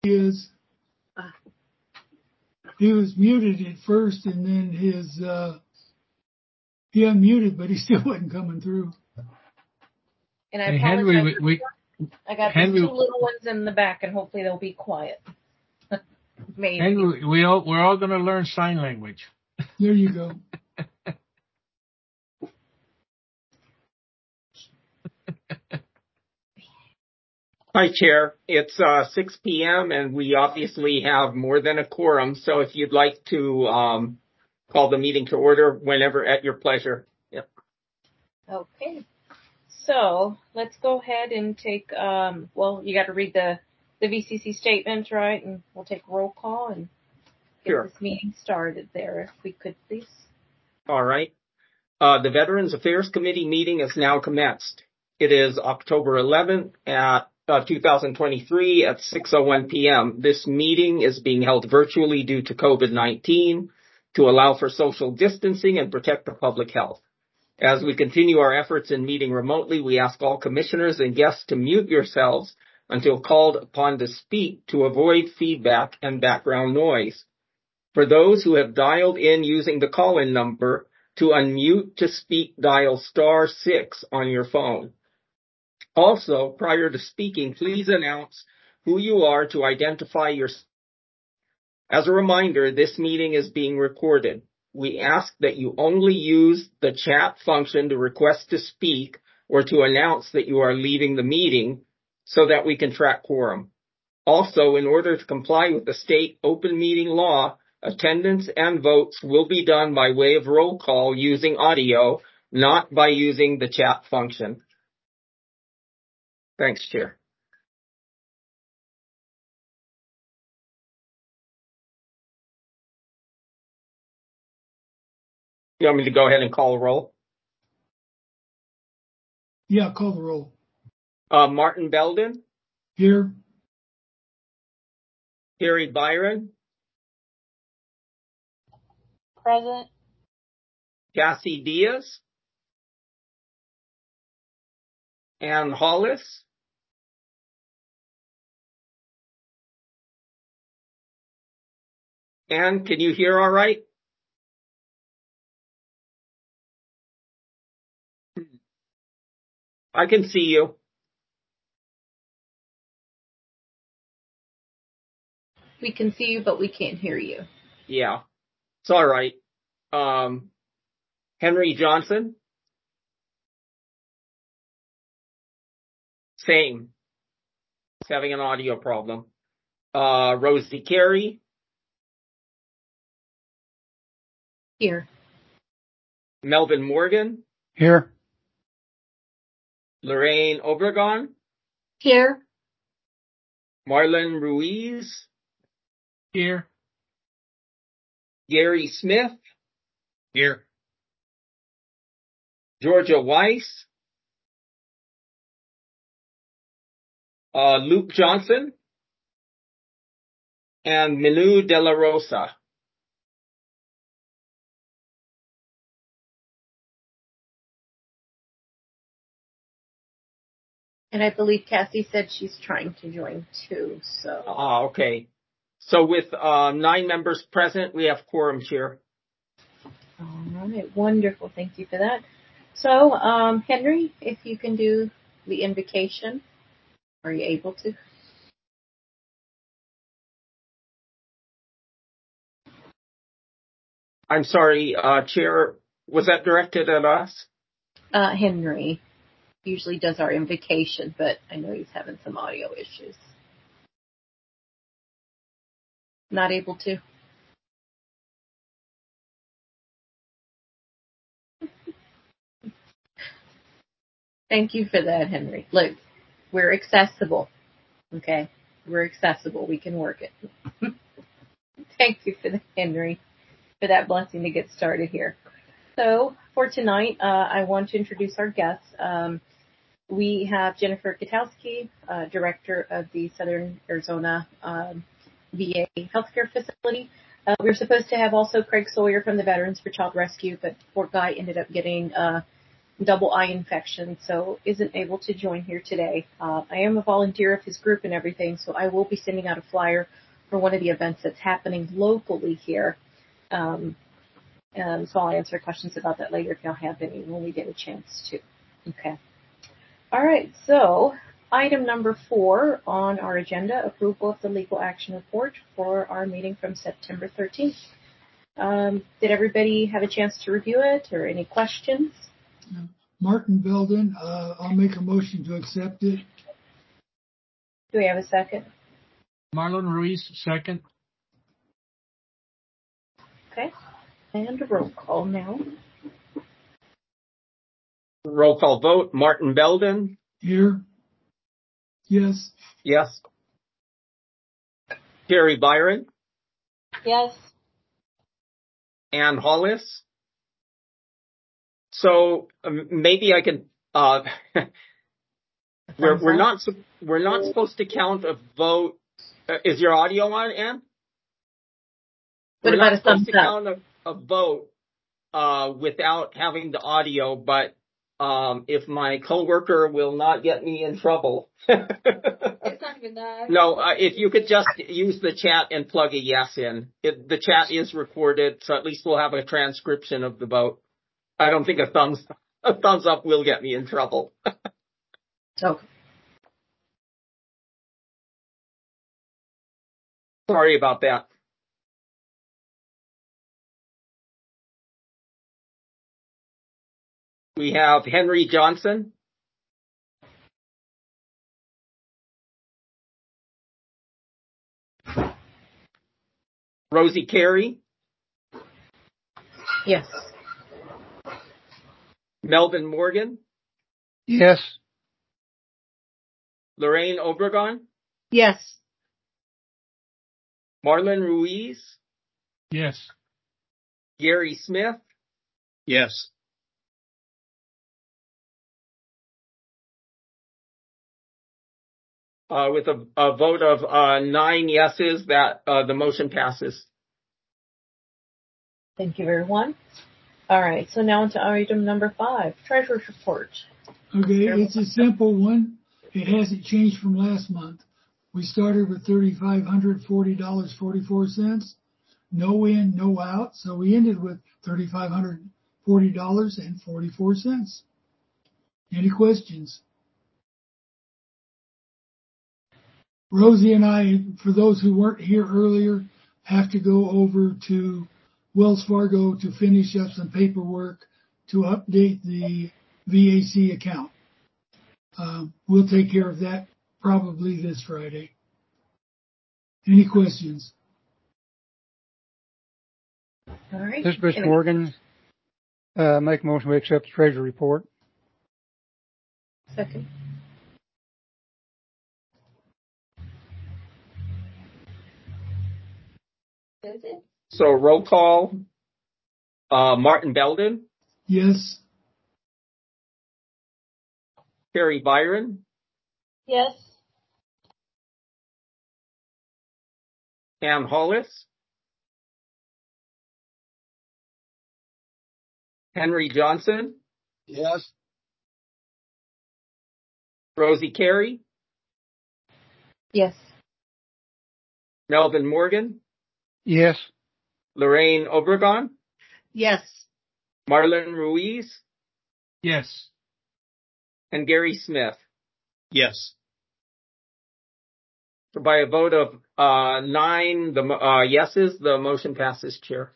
is. He was muted at first, and then he unmuted, but he still wasn't coming through. And I apologize. I got these two little ones in the back, and hopefully they'll be quiet. Maybe. Henry, we're all going to learn sign language. There you go. Hi, Chair. It's 6 p.m. and we obviously have more than a quorum. So if you'd like to call the meeting to order whenever at your pleasure. Yep. Okay. So let's go ahead and take, well, you got to read the VCC statement, right? And we'll take roll call and get this meeting started there, if we could, please. All right. The Veterans Affairs Committee meeting is now commenced. It is October 11th at 2023 at 6:01 p.m. This meeting is being held virtually due to COVID-19 to allow for social distancing and protect the public health. As we continue our efforts in meeting remotely, we ask all commissioners and guests to mute yourselves until called upon to speak to avoid feedback and background noise. For those who have dialed in using the call-in number, to unmute to speak, dial *6 on your phone. Also, prior to speaking, please announce who you are to identify yourself. As a reminder, this meeting is being recorded. We ask that you only use the chat function to request to speak or to announce that you are leaving the meeting so that we can track quorum. Also, in order to comply with the state open meeting law, attendance and votes will be done by way of roll call using audio, not by using the chat function. Thanks, Chair. You want me to go ahead and call the roll? Yeah, call the roll. Martin Belden. Here. Carrie Byron. Present. Cassie Diaz. Ann Hollis. Ann, can you hear all right? I can see you. We can see you, but we can't hear you. Yeah, it's all right. Henry Johnson. Same. He's having an audio problem. Rosie Carey. Here. Melvin Morgan. Here. Lorraine Obregon. Here. Marlon Ruiz. Here. Gary Smith. Here. Georgia Weiss. Luke Johnson. And Minu De La Rosa. And I believe Cassie said she's trying to join too, so. Okay. So with 9 members present, we have quorum, Chair. All right, wonderful. Thank you for that. So, Henry, if you can do the invocation, are you able to? I'm sorry, Chair, was that directed at us? Henry usually does our invocation, but I know he's having some audio issues. Not able to? Thank you for that, Henry. Look, we're accessible. Okay? We're accessible. We can work it. Thank you for that, Henry, for that blessing to get started here. So, for tonight, I want to introduce our guests. We have Jennifer Katowski, Director of the Southern Arizona VA Healthcare Facility. We were supposed to have also Craig Sawyer from the Veterans for Child Rescue, but poor guy ended up getting double eye infection, so isn't able to join here today. I am a volunteer of his group and everything, so I will be sending out a flyer for one of the events that's happening locally here. So I'll answer questions about that later if y'all have any when we get a chance to. Okay. All right, so item number 4 on our agenda, approval of the legal action report for our meeting from September 13th. Did everybody have a chance to review it or any questions? Martin Belden, I'll make a motion to accept it. Do we have a second? Marlon Ruiz, second. Okay. And a roll call now. Roll call vote. Martin Belden. Here. Yes. Yes. Jerry Byron. Yes. Ann Hollis. So maybe I can. We're not supposed to count a vote. Is your audio on, Ann? What we're about not a thumbs supposed to up? count a vote without having the audio, but if my coworker will not get me in trouble. It's not even that. No, if you could just use the chat and plug a yes in. The chat is recorded, so at least we'll have a transcription of the vote. I don't think a thumbs up will get me in trouble. Okay. Sorry about that. We have Henry Johnson. Rosie Carey. Yes. Melvin Morgan. Yes. Lorraine Obregon. Yes. Marlon Ruiz. Yes. Gary Smith. Yes. With a vote of 9 yeses, that the motion passes. Thank you, everyone. All right, so now on to item number 5, Treasurer's Report. Okay, it's a simple one. It hasn't changed from last month. We started with $3,540.44. No in, no out. So we ended with $3,540.44. Any questions? Rosie and I, for those who weren't here earlier, have to go over to Wells Fargo to finish up some paperwork to update the VAC account. We'll take care of that probably this Friday. Any questions? All right. This is Mr. Morgan. Make a motion to accept the treasury report. Second. That's it. So roll call. Martin Belden. Yes. Terry Byron. Yes. Ann Hollis. Henry Johnson. Yes. Rosie Carey. Yes. Melvin Morgan. Yes. Lorraine Obregon. Yes. Marlon Ruiz. Yes. And Gary Smith. Yes. So by a vote of 9 yeses, the motion passes, Chair.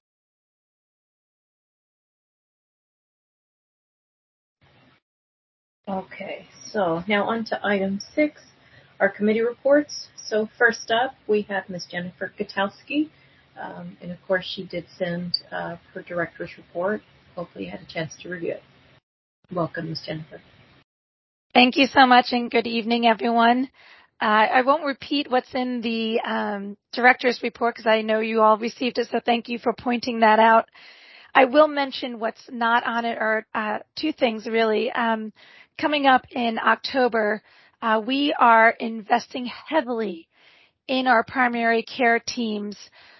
Okay, so now on to item 6, our committee reports. So first up, we have Ms. Jennifer Gutowski, and of course she did send her director's report. Hopefully you had a chance to review it. Welcome, Ms. Jennifer. Thank you so much, and good evening, everyone. I won't repeat what's in the director's report because I know you all received it, so thank you for pointing that out. I will mention what's not on it, or 2 things really. Coming up in October, we are investing heavily in our primary care teams.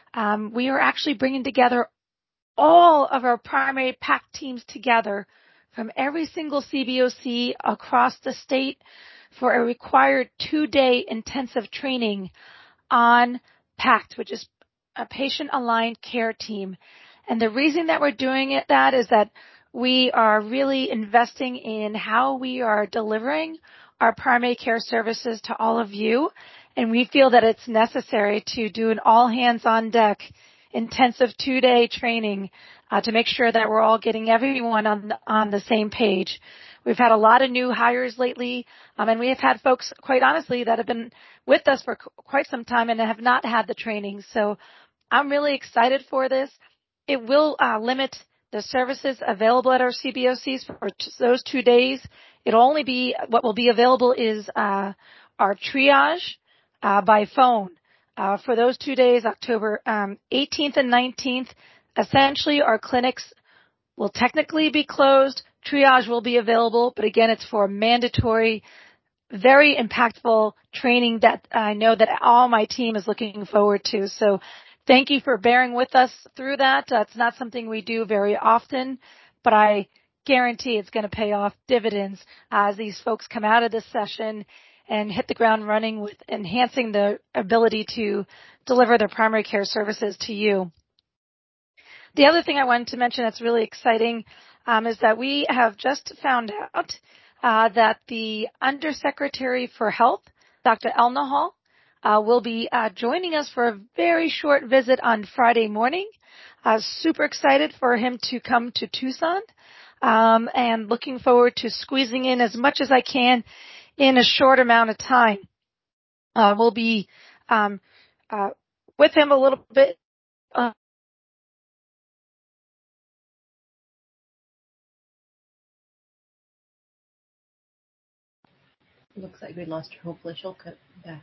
We are actually bringing together all of our primary PAC teams together from every single CBOC across the state for a required 2-day intensive training on PACT, which is a patient-aligned care team. And the reason that we're doing that is that we are really investing in how we are delivering our primary care services to all of you. And we feel that it's necessary to do an all-hands-on-deck intensive 2-day training to make sure that we're all getting everyone on the same page. We've had a lot of new hires lately, and we have had folks, quite honestly, that have been with us for quite some time and have not had the training. So I'm really excited for this. It will limit the services available at our CBOCs for those 2 days. It'll only be, what will be available is our triage by phone for those 2 days, October 18th and 19th. Essentially, our clinics will technically be closed. Triage will be available, but again, it's for mandatory, very impactful training that I know that all my team is looking forward to. So thank you for bearing with us through that. It's not something we do very often, but I guarantee it's going to pay off dividends as these folks come out of this session and hit the ground running with enhancing the ability to deliver their primary care services to you. The other thing I wanted to mention that's really exciting is that we have just found out that the Undersecretary for Health, Dr. Elnahal, will be joining us for a very short visit on Friday morning. Super excited for him to come to Tucson and looking forward to squeezing in as much as I can in a short amount of time. We'll be with him a little bit. Looks like we lost her. Hopefully she'll come back.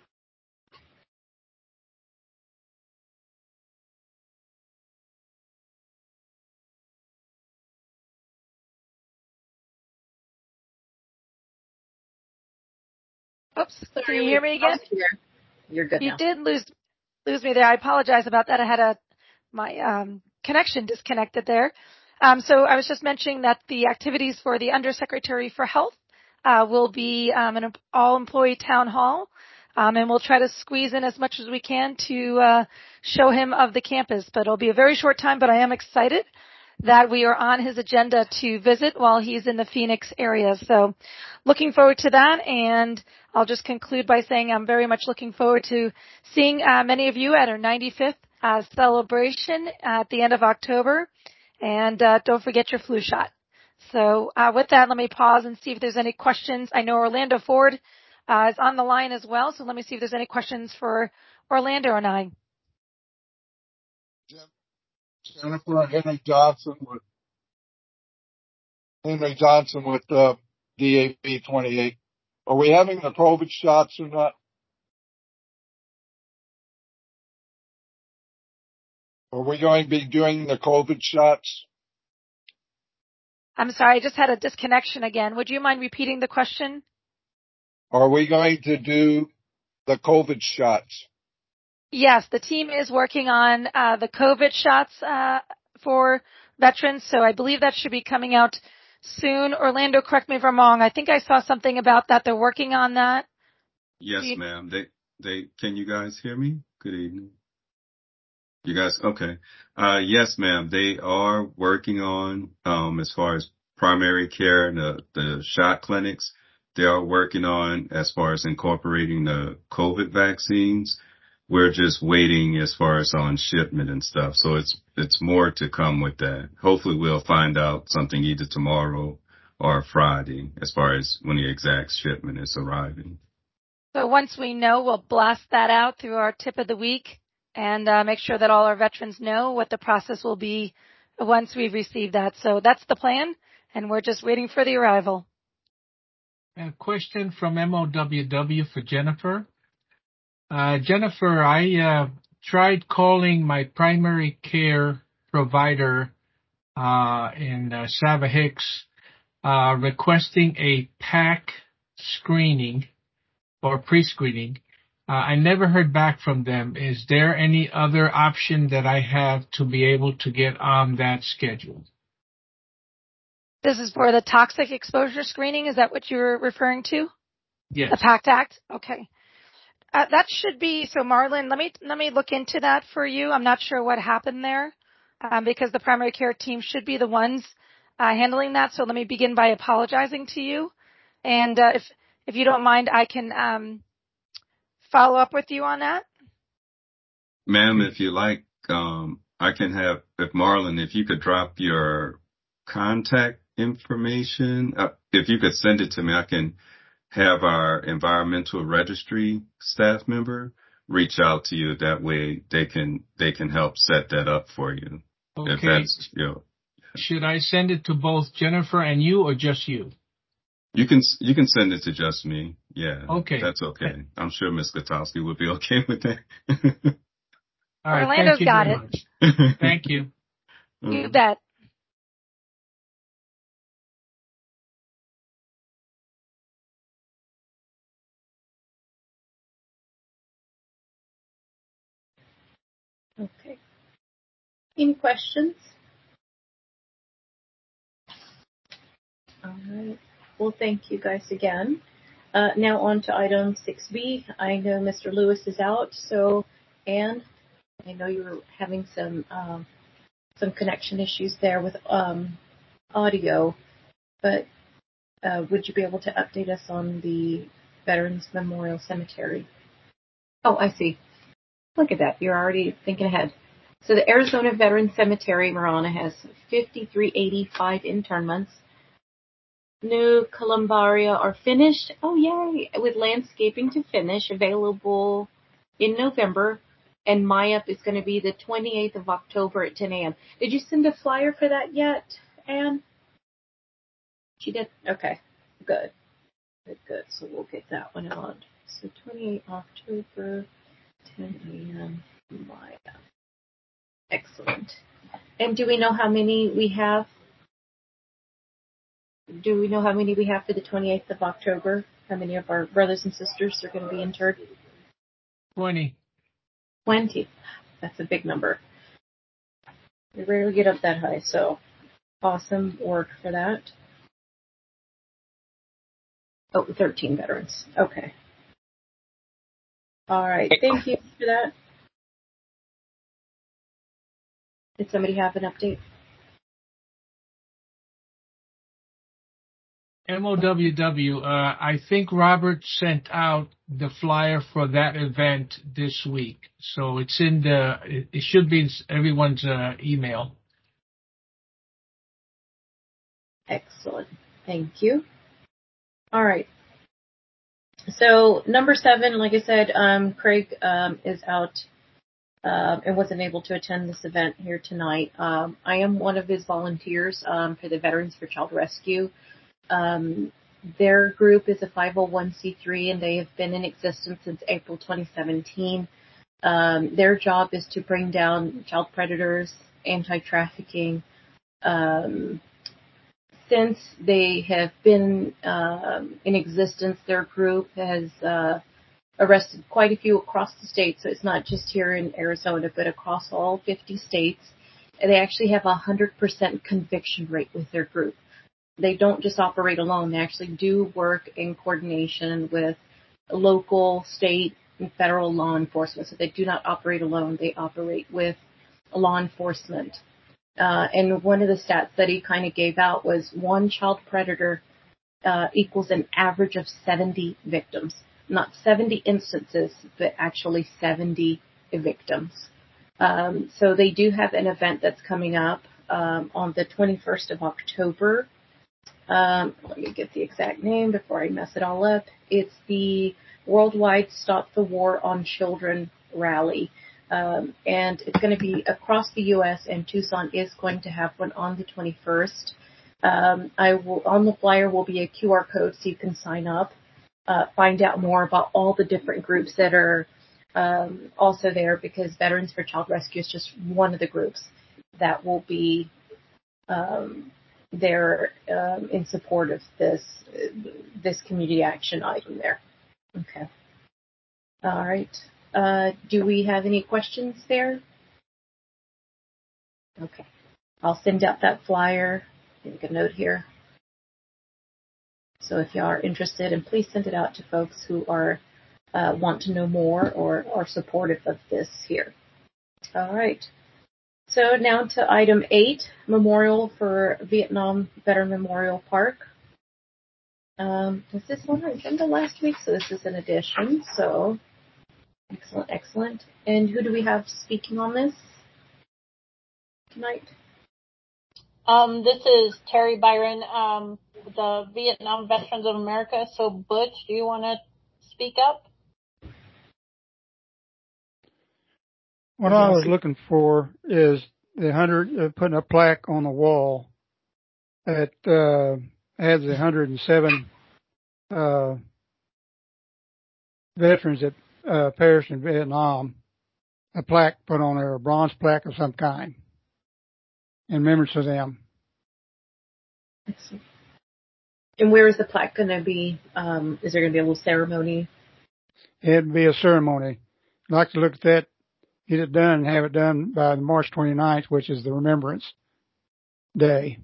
Oops, can you hear me again? You're good now. You did lose me there. I apologize about that. I had my connection disconnected there. So I was just mentioning that the activities for the Undersecretary for Health will be an all-employee town hall, and we'll try to squeeze in as much as we can to show him of the campus. But it'll be a very short time, but I am excited that we are on his agenda to visit while he's in the Phoenix area. So looking forward to that, and I'll just conclude by saying I'm very much looking forward to seeing many of you at our 95th celebration at the end of October. And don't forget your flu shot. So with that, let me pause and see if there's any questions. I know Orlando Ford is on the line as well, so let me see if there's any questions for Orlando and I. Jennifer, Henry Johnson with DAP 28. Are we having the COVID shots or not? Are we going to be doing the COVID shots? I'm sorry, I just had a disconnection again. Would you mind repeating the question? Are we going to do the COVID shots? Yes, the team is working on the COVID shots for veterans, so I believe that should be coming out soon. Orlando, correct me if I'm wrong. I think I saw something about that. They're working on that. Yes, ma'am. They can you guys hear me? Good evening. You guys, okay. Yes, ma'am. They are working on, as far as primary care and the shot clinics, they are working on as far as incorporating the COVID vaccines. We're just waiting as far as on shipment and stuff. So it's more to come with that. Hopefully we'll find out something either tomorrow or Friday as far as when the exact shipment is arriving. So once we know, we'll blast that out through our tip of the week and make sure that all our veterans know what the process will be once we receive that. So that's the plan, and we're just waiting for the arrival. A question from MOWW for Jennifer. Jennifer, I tried calling my primary care provider in Sava Hicks requesting a PAC screening or pre-screening. I never heard back from them. Is there any other option that I have to be able to get on that schedule? This is for the toxic exposure screening. Is that what you're referring to? Yes. The PACT Act? Okay. That should be, so Marlon, let me look into that for you. I'm not sure what happened there, because the primary care team should be the ones handling that. So let me begin by apologizing to you. And if you don't mind, I can follow up with you on that. Ma'am, if you like, I can have, if Marlon, if you could drop your contact information, if you could send it to me, I can have our environmental registry staff member reach out to you. That way they can help set that up for you. Okay. If that's, Should I send it to both Jennifer and you, or just you? You can send it to just me. Yeah. Okay. That's okay. I'm sure Ms. Gutowski would be okay with that. All right. Orlando's Thank you got very it. much. Thank you. You bet. Okay. Any questions? All right. Well, thank you guys again. Now on to item 6B. I know Mr. Lewis is out, so Anne, I know you were having some connection issues there with audio, but would you be able to update us on the Veterans Memorial Cemetery? Oh, I see. Look at that. You're already thinking ahead. So the Arizona Veterans Cemetery, Marana, has 5,385 internments. New columbaria are finished. Oh, yay. With landscaping to finish, available in November. And MyUp is going to be the 28th of October at 10 a.m. Did you send a flyer for that yet, Anne? She did? Okay. Good. Good. So we'll get that one on. So 28 October, 10 a.m. MyUp. Excellent. And do we know how many we have? Do we know how many we have for the 28th of October? How many of our brothers and sisters are going to be interred? 20. 20. That's a big number. We rarely get up that high, so awesome work for that. Oh, 13 veterans. Okay. All right. Thank you for that. Did somebody have an update? MOWW, I think Robert sent out the flyer for that event this week. So it's it should be in everyone's email. Excellent. Thank you. All right. So number 7, like I said, Craig is out and wasn't able to attend this event here tonight. I am one of his volunteers for the Veterans for Child Rescue. Their group is a 501c3 and they have been in existence since April 2017. Their job is to bring down child predators, anti-trafficking. Since they have been in existence, their group has arrested quite a few across the state. So it's not just here in Arizona, but across all 50 states. And they actually have a 100% conviction rate with their group. They don't just operate alone. They actually do work in coordination with local, state, and federal law enforcement. So they do not operate alone. They operate with law enforcement. And one of the stats that he kind of gave out was one child predator equals an average of 70 victims. Not 70 instances, but actually 70 victims. So they do have an event that's coming up on the 21st of October. Let me get the exact name before I mess it all up. It's the Worldwide Stop the War on Children rally. And it's going to be across the U.S. and Tucson is going to have one on the 21st. On the flyer will be a QR code so you can sign up, find out more about all the different groups that are also there, because Veterans for Child Rescue is just one of the groups that will be there in support of this community action item there. Okay. All right. Do we have any questions there? Okay. I'll send out that flyer. Make a note here. So if you are interested, and please send it out to folks who are want to know more or are supportive of this here. All right. So now to item 8, Memorial for Vietnam Veteran Memorial Park. Was this on our agenda last week? So this is an addition. So excellent, excellent. And who do we have speaking on this tonight? This is Terry Byron, the Vietnam Veterans of America. So Butch, do you want to speak up? What I was looking for is the putting a plaque on the wall that has the 107 veterans that perished in Vietnam. A plaque put on there, a bronze plaque of some kind, in remembrance of them. Excellent. And where is the plaque going to be? Is there going to be a little ceremony? It'd be a ceremony. I'd like to look at that, get it done, and have it done by March 29th, which is the Remembrance Day.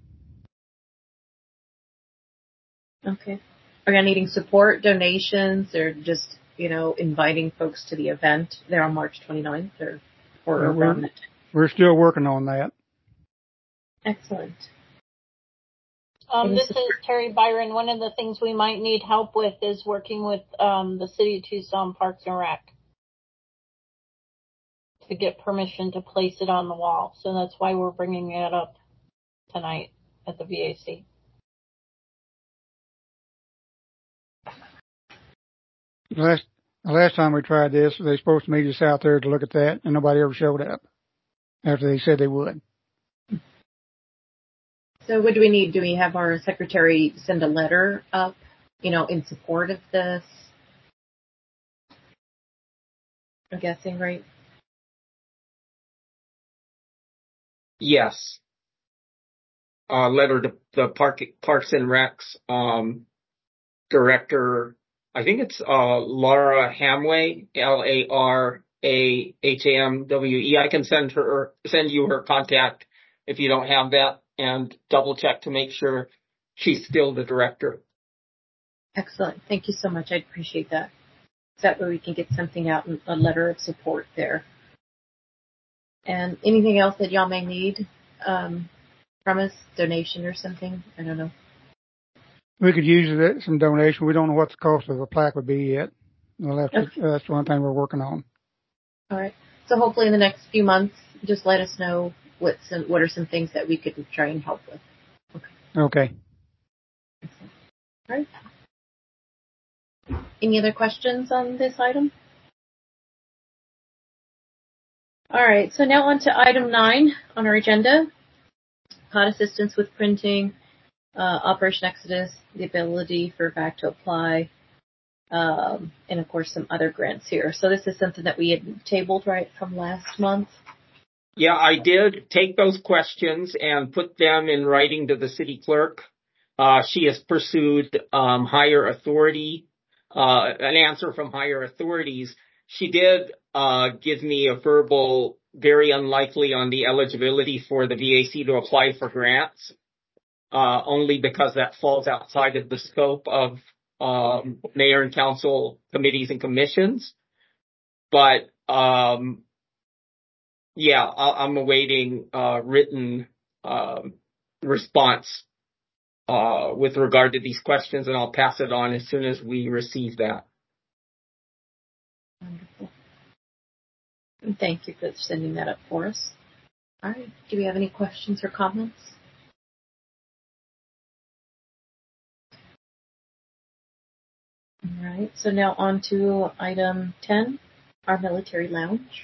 Okay. Are you needing support, donations, or just, inviting folks to the event there on March 29th or around it? We're still working on that. Excellent. This is Terry Byron. One of the things we might need help with is working with the City of Tucson Parks and Rec to get permission to place it on the wall. So that's why we're bringing it up tonight at the VAC. The last time we tried this, they were supposed to meet us out there to look at that, and nobody ever showed up after they said they would. So what do we need? Do we have our secretary send a letter up, in support of this? I'm guessing, right? Yes. Letter to the Parks and Recs director. I think it's Laura Hamway, LARAHAMWE. I can send you her contact if you don't have that, and double check to make sure she's still the director. Excellent. Thank you so much. I appreciate that. So that way we can get something out, a letter of support there. And anything else that y'all may need from us, donation or something? I don't know. We could use some donation. We don't know what the cost of a plaque would be yet. That's one thing we're working on. All right. So hopefully in the next few months, just let us know what are some things that we could try and help with. Okay. All right. Any other questions on this item? All right. So now on to item 9 on our agenda. HUD assistance with printing, Operation Exodus, the ability for VAC to apply, and of course some other grants here. So this is something that we had tabled right from last month. Yeah, I did take those questions and put them in writing to the city clerk. She has pursued higher authority, an answer from higher authorities. She did give me a verbal, very unlikely on the eligibility for the VAC to apply for grants, only because that falls outside of the scope of mayor and council committees and commissions. But yeah, I'm awaiting written response with regard to these questions, and I'll pass it on as soon as we receive that. Wonderful. And thank you for sending that up for us. All right. Do we have any questions or comments? All right. So now on to item 10, our military lounge.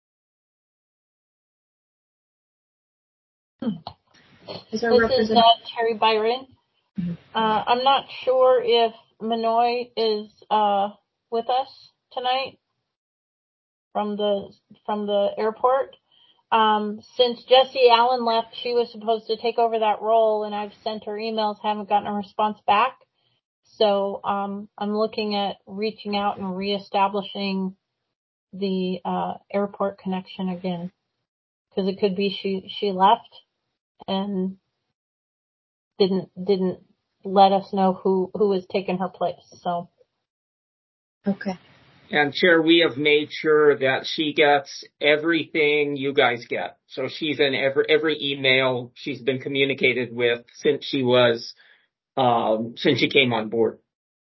This is Terry Byron. Mm-hmm. I'm not sure if Manoy is with us tonight from the airport. Since Jessie Allen left, she was supposed to take over that role, and I've sent her emails, haven't gotten a response back. So I'm looking at reaching out and reestablishing the airport connection again, because it could be she left and didn't let us know who is taking her place. So. Okay. And Chair, we have made sure that she gets everything you guys get. So she's in every email she's been communicated with since she came on board.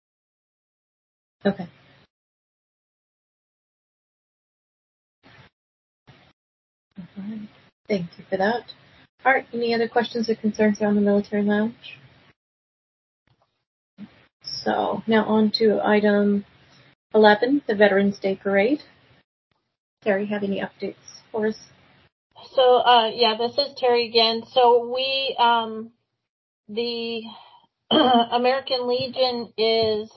Okay. All right. Thank you for that. All right. Any other questions or concerns around the military lounge? So now on to item 11, the Veterans Day Parade. Terry, have any updates for us? So, this is Terry again. So we, the American Legion is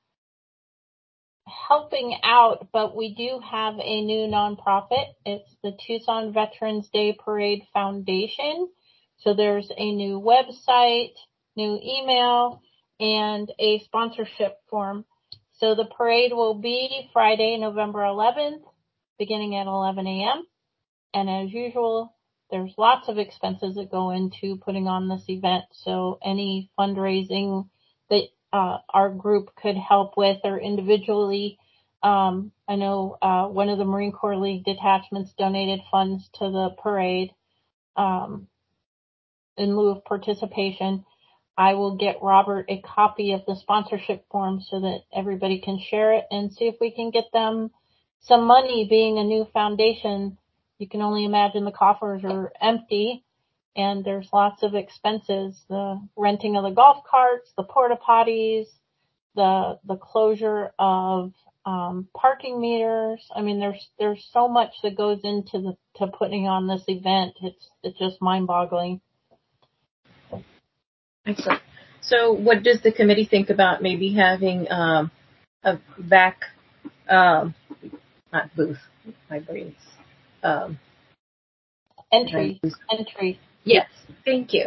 helping out, but we do have a new nonprofit. It's the Tucson Veterans Day Parade Foundation. So there's a new website, new email, and a sponsorship form. So the parade will be Friday, November 11th, beginning at 11 a.m. And as usual, there's lots of expenses that go into putting on this event. So any fundraising that our group could help with or individually, I know one of the Marine Corps League detachments donated funds to the parade in lieu of participation. I will get Robert a copy of the sponsorship form so that everybody can share it and see if we can get them some money. Being a new foundation, you can only imagine the coffers are empty and there's lots of expenses. The renting of the golf carts, the porta potties, the closure of parking meters. I mean, there's so much that goes into to putting on this event. It's just mind-boggling. Excellent. So what does the committee think about maybe having a VAC, not booth, my brain's, Entry. Yes. Thank you.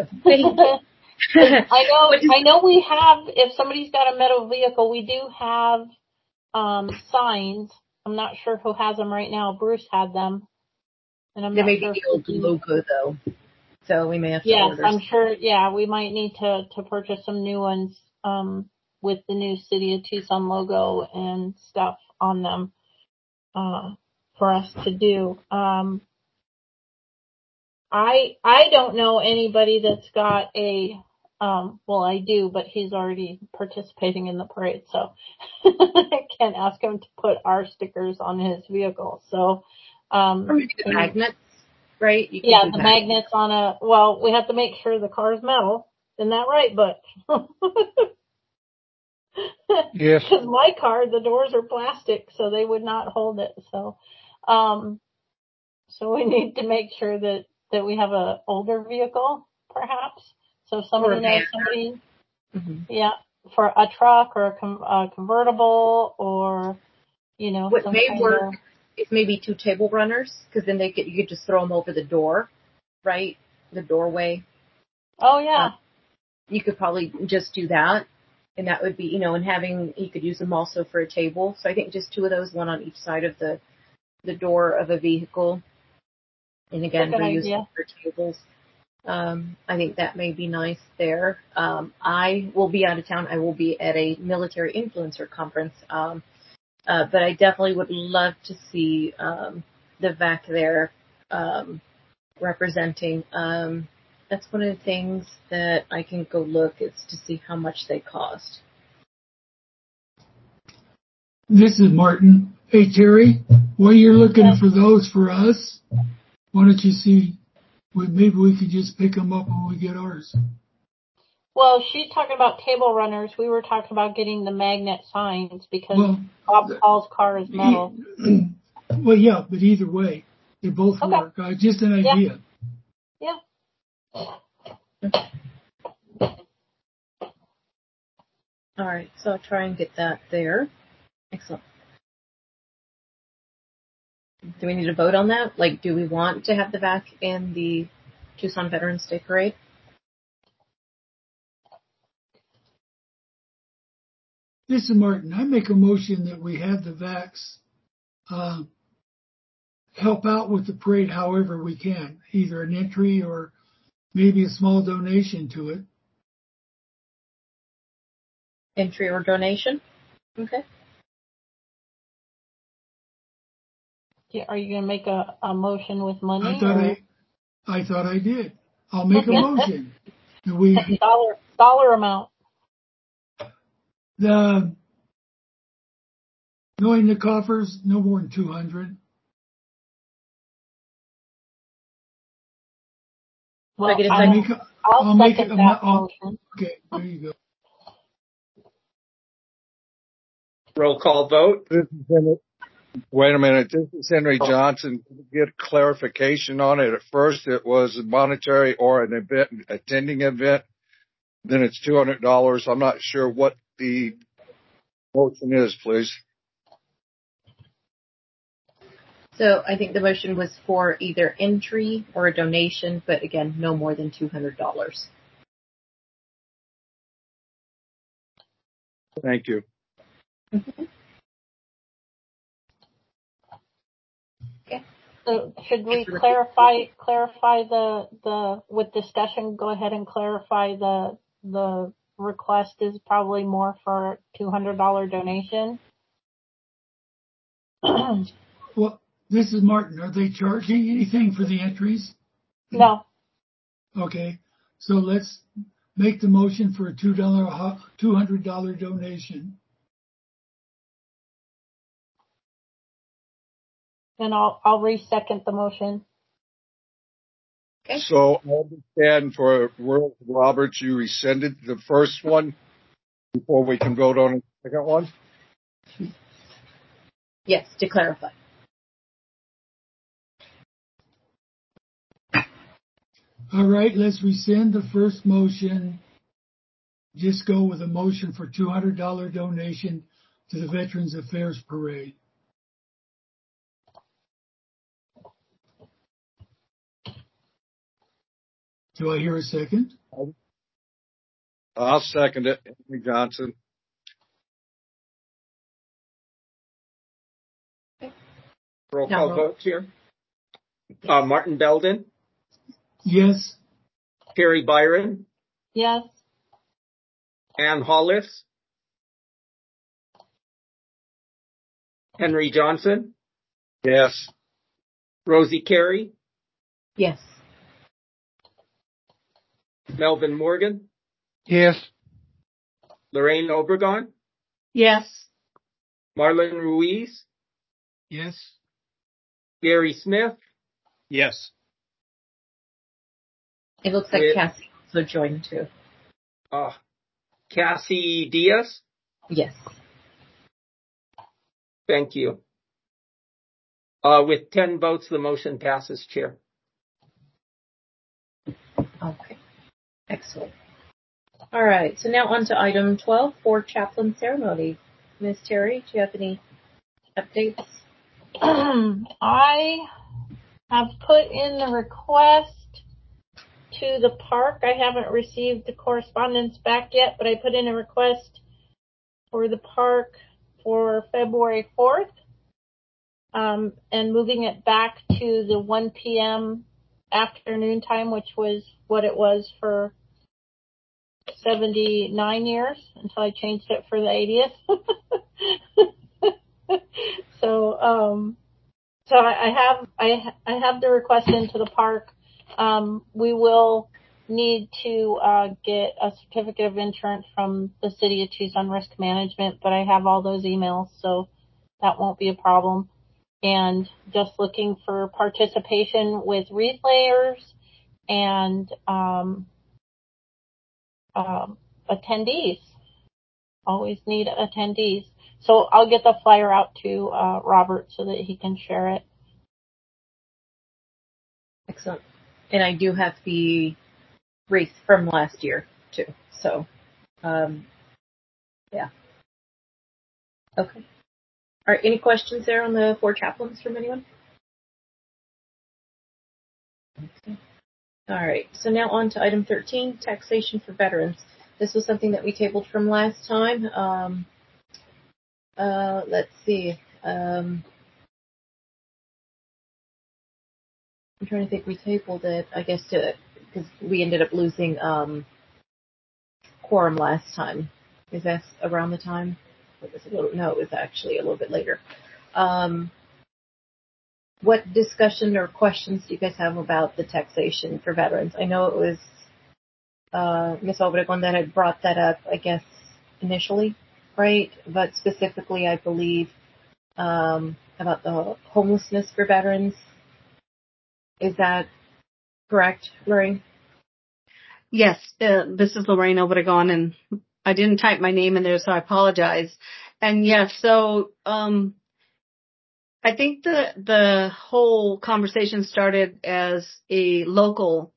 I know we have, if somebody's got a metal vehicle, we do have signs. I'm not sure who has them right now. Bruce had them. And I'm not sure the old logo though. So we may have to order. I'm sure, we might need to purchase some new ones with the new City of Tucson logo and stuff on them for us to do. I don't know anybody that's got a, well, I do, but he's already participating in the parade, so I can't ask him to put our stickers on his vehicle. So, or maybe the magnets, right? You can the magnets on well, we have to make sure the car's metal. Isn't that right, Butch? Yes. Because my car, the doors are plastic, so they would not hold it. So, so we need to make sure that we have a older vehicle, perhaps. So if somebody knows somebody, for a truck or a convertible or, what may work is maybe 2 table runners, because then you could just throw them over the door, right? The doorway. Oh yeah. You could probably just do that. And that would be, and you could use them also for a table. So I think just 2 of those, one on each side of the door of a vehicle. And again, reuse them for tables. I think that may be nice there. I will be out of town. I will be at a military influencer conference. But I definitely would love to see the VAC there representing. That's one of the things that I can go look is to see how much they cost. This is Martin. Hey, Terry, while you're looking for those for us, why don't you see, maybe we could just pick them up when we get ours. Well, she's talking about table runners. We were talking about getting the magnet signs because Bob Paul's car is metal. Well, yeah, but either way, they both work. Just an idea. Yeah. All right, so I'll try and get that there. Excellent. Do we need to vote on that? Like, do we want to have the VAC in the Tucson Veterans Day Parade? This is Martin. I make a motion that we have the VACs help out with the parade however we can, either an entry or maybe a small donation to it. Entry or donation? Okay. Yeah, are you going to make a motion with money? I thought I did. I'll make a motion. Dollar amount. Knowing the coffers, no more than 200. Well, I'll make it. motion. Okay, there you go. Roll call vote. Wait a minute. This is Henry Johnson. Get clarification on it. At first, it was monetary or an event, attending event. Then it's $200. I'm not sure what the motion is, please. So I think the motion was for either entry or a donation, but again, no more than $200. Thank you. Mm-hmm. Okay. So should we clarify the with discussion? Go ahead and clarify the request is probably more for $200 donation. Well, this is Martin. Are they charging anything for the entries? No. Okay, so let's make the motion for a $200 donation. And I'll re-second the motion. Okay. So I understand for Roberts, you rescinded the first one before we can vote on the second one? Yes, to clarify. All right, let's rescind the first motion. Just go with a motion for $200 donation to the Veterans Affairs Parade. Do I hear a second? I'll second it. Henry Johnson. Roll call vote here. Martin Belden. Yes. Terry Byron. Yes. Ann Hollis. Henry Johnson. Yes. Rosie Carey. Yes. Melvin Morgan. Yes. Lorraine Obregon. Yes. Marlon Ruiz. Yes. Gary Smith. Yes. It looks like Cassie also joined too. Cassie Diaz. Yes. Thank you. With 10 votes, the motion passes, Chair. Okay. Excellent. All right. So now on to item 12 for chaplain ceremony. Ms. Terry, do you have any updates? I have put in the request to the park. I haven't received the correspondence back yet, but I put in a request for the park for February 4th, and moving it back to the 1 p.m. afternoon time, which was what it was for 79 years until I changed it for the 80th. So I have the request into the park. We will need to get a certificate of insurance from the city of Tucson Risk Management, but I have all those emails, so that won't be a problem. And just looking for participation with wreath layers and attendees. Always need attendees. So I'll get the flyer out to Robert so that he can share it. Excellent. And I do have the wreath from last year too. So, yeah. Okay. All right. Any questions there on the 4 chaplains from anyone? Okay. All right. So now on to item 13, taxation for veterans. This was something that we tabled from last time. Let's see. I'm trying to think. We tabled it, I guess, because we ended up losing quorum last time. Is that around the time? It was actually a little bit later. What discussion or questions do you guys have about the taxation for veterans? I know it was Ms. Obregon that had brought that up, I guess, initially, right? But specifically, I believe, about the homelessness for veterans. Is that correct, Lorraine? Yes, this is Lorraine Obregon, and I didn't type my name in there, so I apologize. And yes, so I think the whole conversation started as a local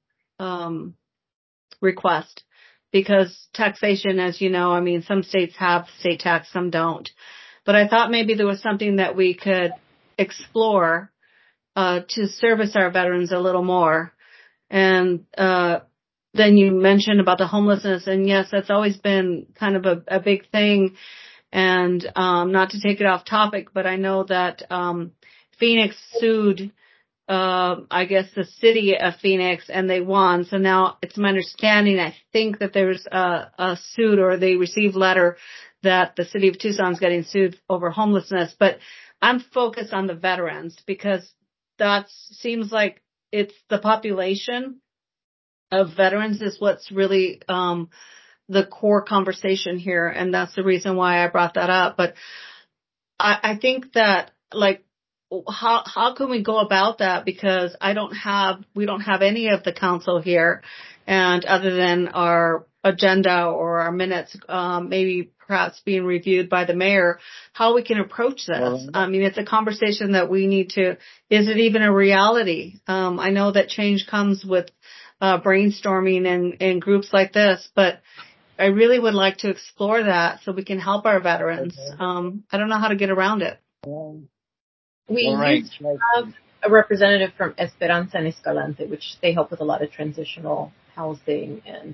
request, because taxation, as you know, I mean, some states have state tax, some don't. But I thought maybe there was something that we could explore to service our veterans a little more. And then you mentioned about the homelessness, and yes, that's always been kind of a big thing. And not to take it off topic, but I know that Phoenix sued, I guess, the city of Phoenix, and they won. So now it's my understanding, I think, that there's a suit, or they received letter that the city of Tucson is getting sued over homelessness. But I'm focused on the veterans, because that seems like it's the population of veterans is what's really the core conversation here, and that's the reason why I brought that up. But I think that, like, how can we go about that? Because we don't have any of the council here, and other than our agenda or our minutes, maybe perhaps being reviewed by the mayor, how we can approach this. I mean, it's a conversation that we need to, is it even a reality? I know that change comes with brainstorming and groups like this, but I really would like to explore that so we can help our veterans. I don't know how to get around it. We used to have a representative from Esperanza and Escalante, which they help with a lot of transitional housing and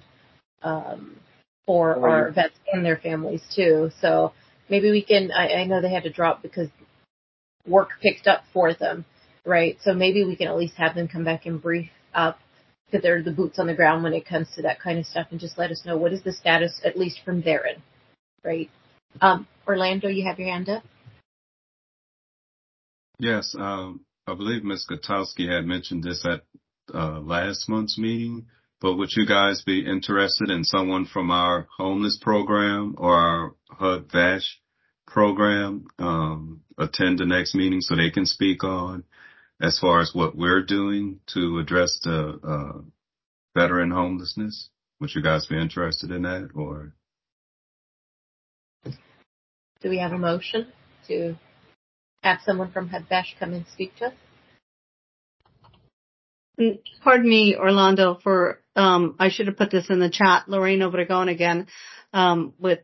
for our vets and their families too. So maybe we can, I know they had to drop because work picked up for them, right? So maybe we can at least have them come back and brief up, because they're the boots on the ground when it comes to that kind of stuff, and just let us know what is the status, at least from their end, right? Orlando, you have your hand up? Yes, I believe Ms. Gutowski had mentioned this at last month's meeting, but would you guys be interested in someone from our homeless program or our HUD-VASH program attend the next meeting so they can speak on as far as what we're doing to address the veteran homelessness? Would you guys be interested in that? Or do we have a motion to have someone from HUD-VASH come and speak to us? Pardon me, Orlando, for I should have put this in the chat. Lorraine Obregon again with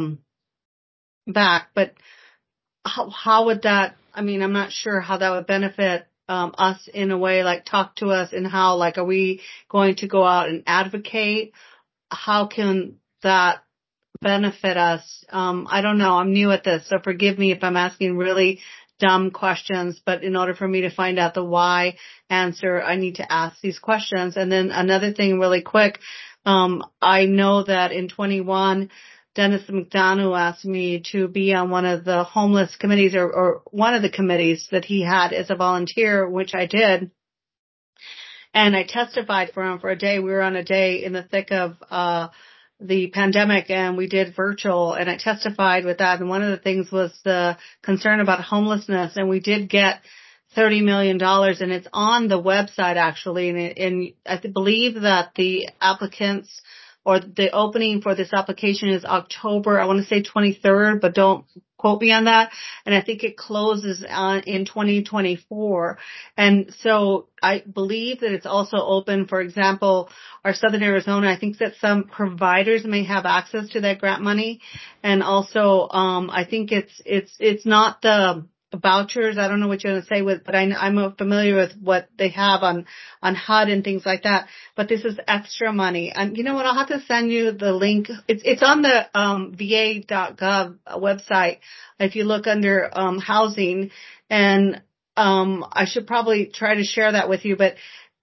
back, but how would that? I mean, I'm not sure how that would benefit us in a way, like talk to us, and how, like, are we going to go out and advocate? How can that benefit us? I don't know. I'm new at this, so forgive me if I'm asking really dumb questions, but in order for me to find out the why answer, I need to ask these questions. And then another thing really quick, I know that in 21, Dennis McDonough asked me to be on one of the homeless committees, or one of the committees that he had as a volunteer, which I did. And I testified for him for a day. We were on a day in the thick of the pandemic, and we did virtual, and I testified with that. And one of the things was the concern about homelessness, and we did get $30 million, and it's on the website actually. And I believe that the applicants, or the opening for this application, is October, I want to say 23rd, but don't quote me on that. And I think it closes in 2024. And so I believe that it's also open, for example, our Southern Arizona, I think that some providers may have access to that grant money. And also, I think it's not the vouchers. I don't know what you're going to say with, but I'm familiar with what they have on HUD and things like that. But this is extra money. And you know what? I'll have to send you the link. It's on the VA.gov website. If you look under housing, and I should probably try to share that with you, but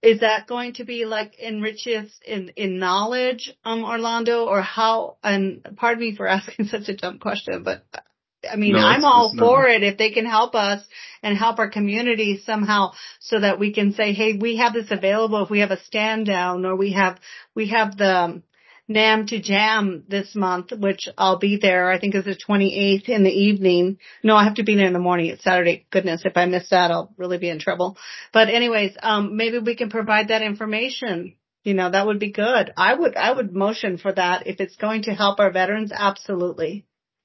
is that going to be like enriches in knowledge, Orlando, or how? And pardon me for asking such a dumb question, but I mean, No, I'm all it's not. for it if they can help us and help our community somehow so that we can say, hey, we have this available if we have a stand down, or we have the NAM to Jam this month, which I'll be there. I think it's the 28th in the evening. No, I have to be there in the morning. It's Saturday. Goodness, if I miss that, I'll really be in trouble. But anyways, maybe we can provide that information. You know, that would be good. I would motion for that if it's going to help our veterans. Absolutely.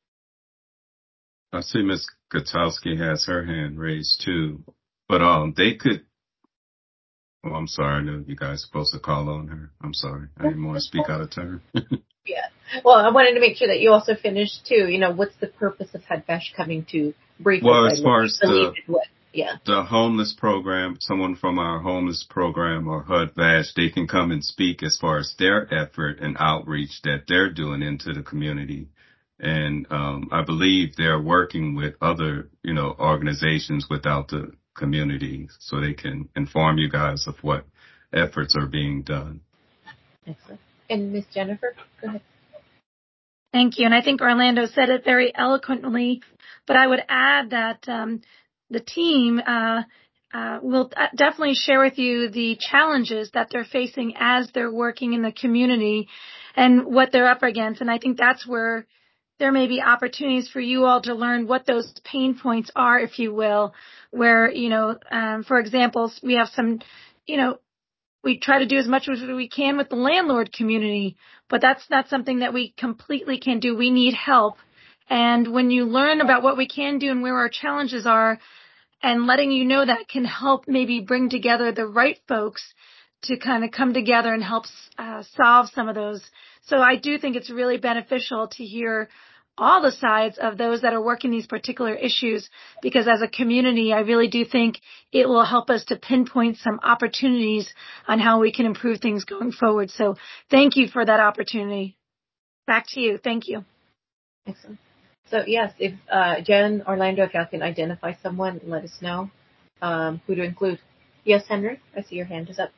I see Miss Gutowski has her hand raised too, but they could. Oh, I'm sorry. I know you guys are supposed to call on her. I'm sorry. I didn't want to speak out of turn. Yeah. Well, I wanted to make sure that you also finished too. You know, what's the purpose of HUD-VASH coming to brief Well, us? as far as Yeah. the homeless program, someone from our homeless program or HUD-VASH, they can come and speak as far as their effort and outreach that they're doing into the community. And I believe they're working with other, organizations without the community so they can inform you guys of what efforts are being done. Excellent. And Miss Jennifer, go ahead. Thank you. And I think Orlando said it very eloquently, but I would add that the team will definitely share with you the challenges that they're facing as they're working in the community and what they're up against. And I think that's where there may be opportunities for you all to learn what those pain points are, if you will, where, for example, we have some, we try to do as much as we can with the landlord community, but that's not something that we completely can do. We need help. And when you learn about what we can do and where our challenges are, and letting you know that can help maybe bring together the right folks to kind of come together and help solve some of those. So I do think it's really beneficial to hear all the sides of those that are working these particular issues, because as a community, I really do think it will help us to pinpoint some opportunities on how we can improve things going forward. So thank you for that opportunity. Back to you. Thank you. Excellent. So yes, if Jen, Orlando, if y'all can identify someone, let us know who to include. Yes, Henry, I see your hand is up.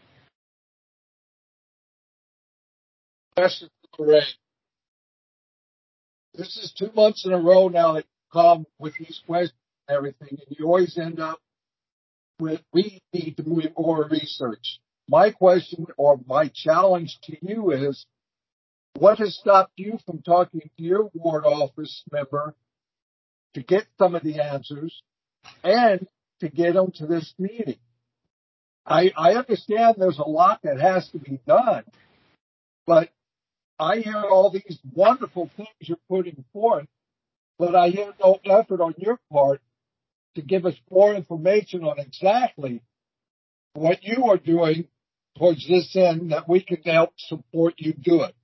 Question for Ray. This is 2 months in a row now that you come with these questions and everything, and you always end up with, we need to move more research. My question or my challenge to you is, what has stopped you from talking to your ward office member to get some of the answers and to get them to this meeting? I understand there's a lot that has to be done, but I hear all these wonderful things you're putting forth, but I hear no effort on your part to give us more information on exactly what you are doing towards this end that we can help support you do it.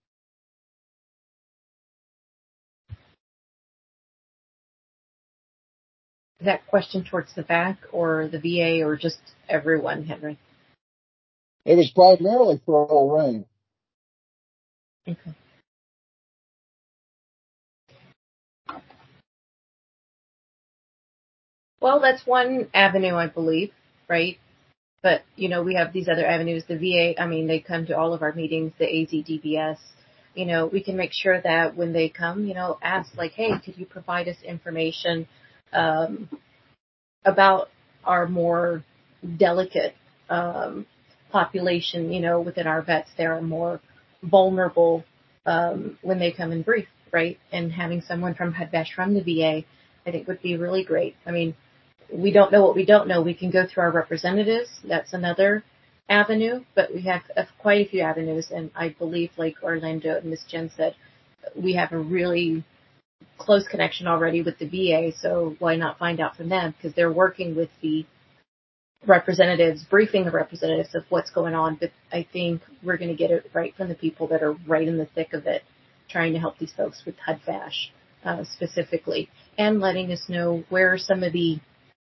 Is that question towards the VAC or the VA or just everyone, Henry? It was primarily for Lorraine. Okay. Well, that's one avenue, I believe, right? But, we have these other avenues. The VA, they come to all of our meetings, the AZDBS. We can make sure that when they come, ask like, hey, could you provide us information about our more delicate population, within our vets that are more vulnerable when they come and brief, right? And having someone from HUD-VASH from the VA, I think would be really great. We don't know what we don't know. We can go through our representatives. That's another avenue, but we have quite a few avenues. And I believe, like Orlando and Ms. Jen said, we have a really close connection already with the VA. So why not find out from them? Because they're working with the representatives, briefing the representatives of what's going on. But I think we're going to get it right from the people that are right in the thick of it, trying to help these folks with HUD-VASH specifically, and letting us know where some of the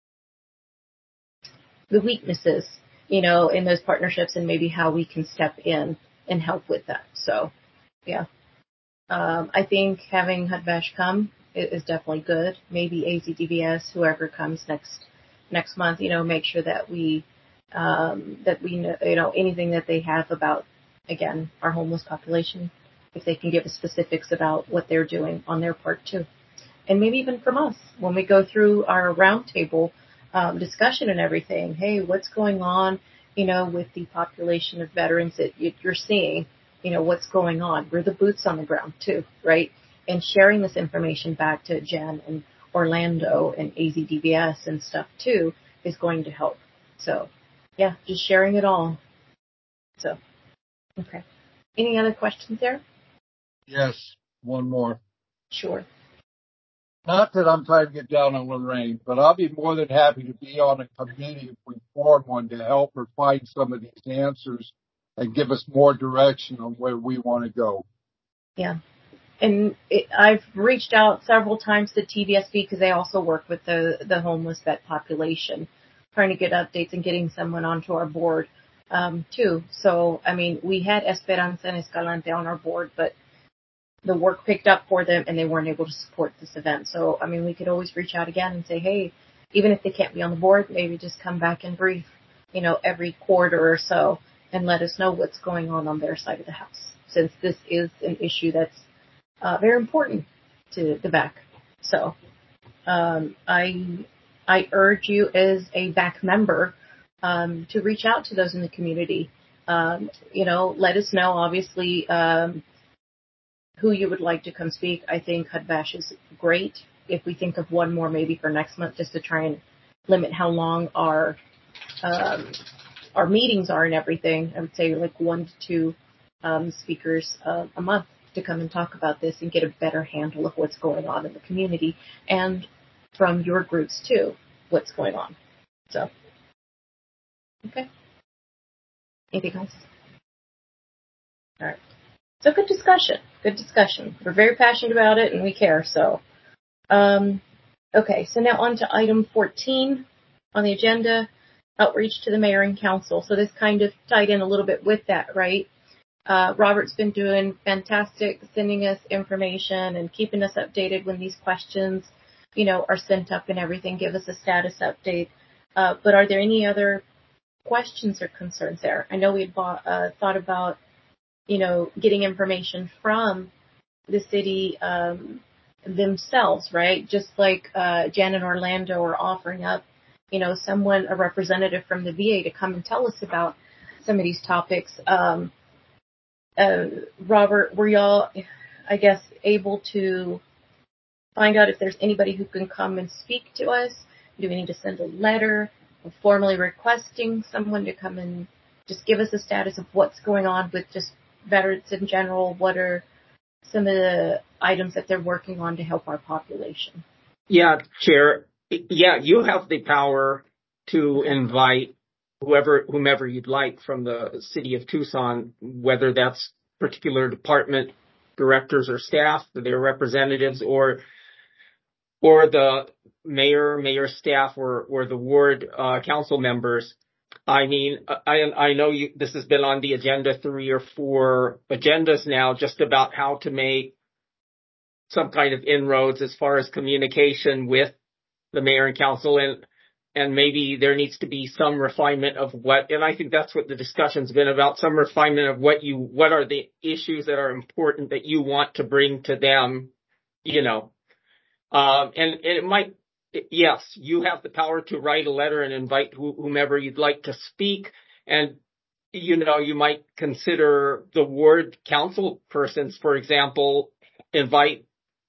weaknesses, in those partnerships and maybe how we can step in and help with that. So, yeah. I think having HUD-VASH come is definitely good. Maybe AZDBS, whoever comes next month, make sure that we that we know, anything that they have about, again, our homeless population, if they can give us specifics about what they're doing on their part too. And maybe even from us, when we go through our roundtable discussion and everything, hey, what's going on, with the population of veterans that you're seeing, what's going on. We're the boots on the ground too, right? And sharing this information back to Jen and Orlando and AZDVS and stuff too is going to help. So, yeah, just sharing it all. So, okay. Any other questions there? Yes, one more. Sure. Not that I'm trying to get down on Lorraine, but I'll be more than happy to be on a committee if we form one to help her find some of these answers and give us more direction on where we want to go. Yeah. And I've reached out several times to TVSB because they also work with the homeless vet population, trying to get updates and getting someone onto our board too. So, I mean, we had Esperanza and Escalante on our board, but the work picked up for them and they weren't able to support this event. So, I mean, we could always reach out again and say, hey, even if they can't be on the board, maybe just come back and brief, every quarter or so and let us know what's going on their side of the house, since this is an issue that's very important to the VAC. So, I urge you as a VAC member to reach out to those in the community. Let us know, obviously, who you would like to come speak. I think Hudbash is great. If we think of one more maybe for next month, just to try and limit how long our meetings are and everything, I would say like 1 to 2 speakers a month to come and talk about this and get a better handle of what's going on in the community and from your groups too, what's going on. So, okay. Anything else? All right. So good discussion. Good discussion. We're very passionate about it and we care. So, okay. So now on to item 14 on the agenda, outreach to the mayor and council. So this kind of tied in a little bit with that, right? Robert's been doing fantastic, sending us information and keeping us updated when these questions, are sent up and everything. Give us a status update. But are there any other questions or concerns there? I know we had thought about, getting information from the city themselves, right? Just like Jan and Orlando are offering up, a representative from the VA to come and tell us about some of these topics. Robert, were y'all, I guess, able to find out if there's anybody who can come and speak to us? Do we need to send a letter formally requesting someone to come and just give us a status of what's going on with just veterans in general? What are some of the items that they're working on to help our population? Yeah, Chair. Yeah, you have the power to invite whomever you'd like from the city of Tucson, whether that's particular department directors or staff, their representatives, or the mayor staff, or the ward council members. I mean, I know this has been on the agenda 3 or 4 agendas now, just about how to make some kind of inroads as far as communication with the mayor and council, and maybe there needs to be some refinement of and I think that's what the discussion's been about, some refinement of what are the issues that are important that you want to bring to them, and it might, yes, you have the power to write a letter and invite whomever you'd like to speak. And, you might consider the ward council persons, for example, invite.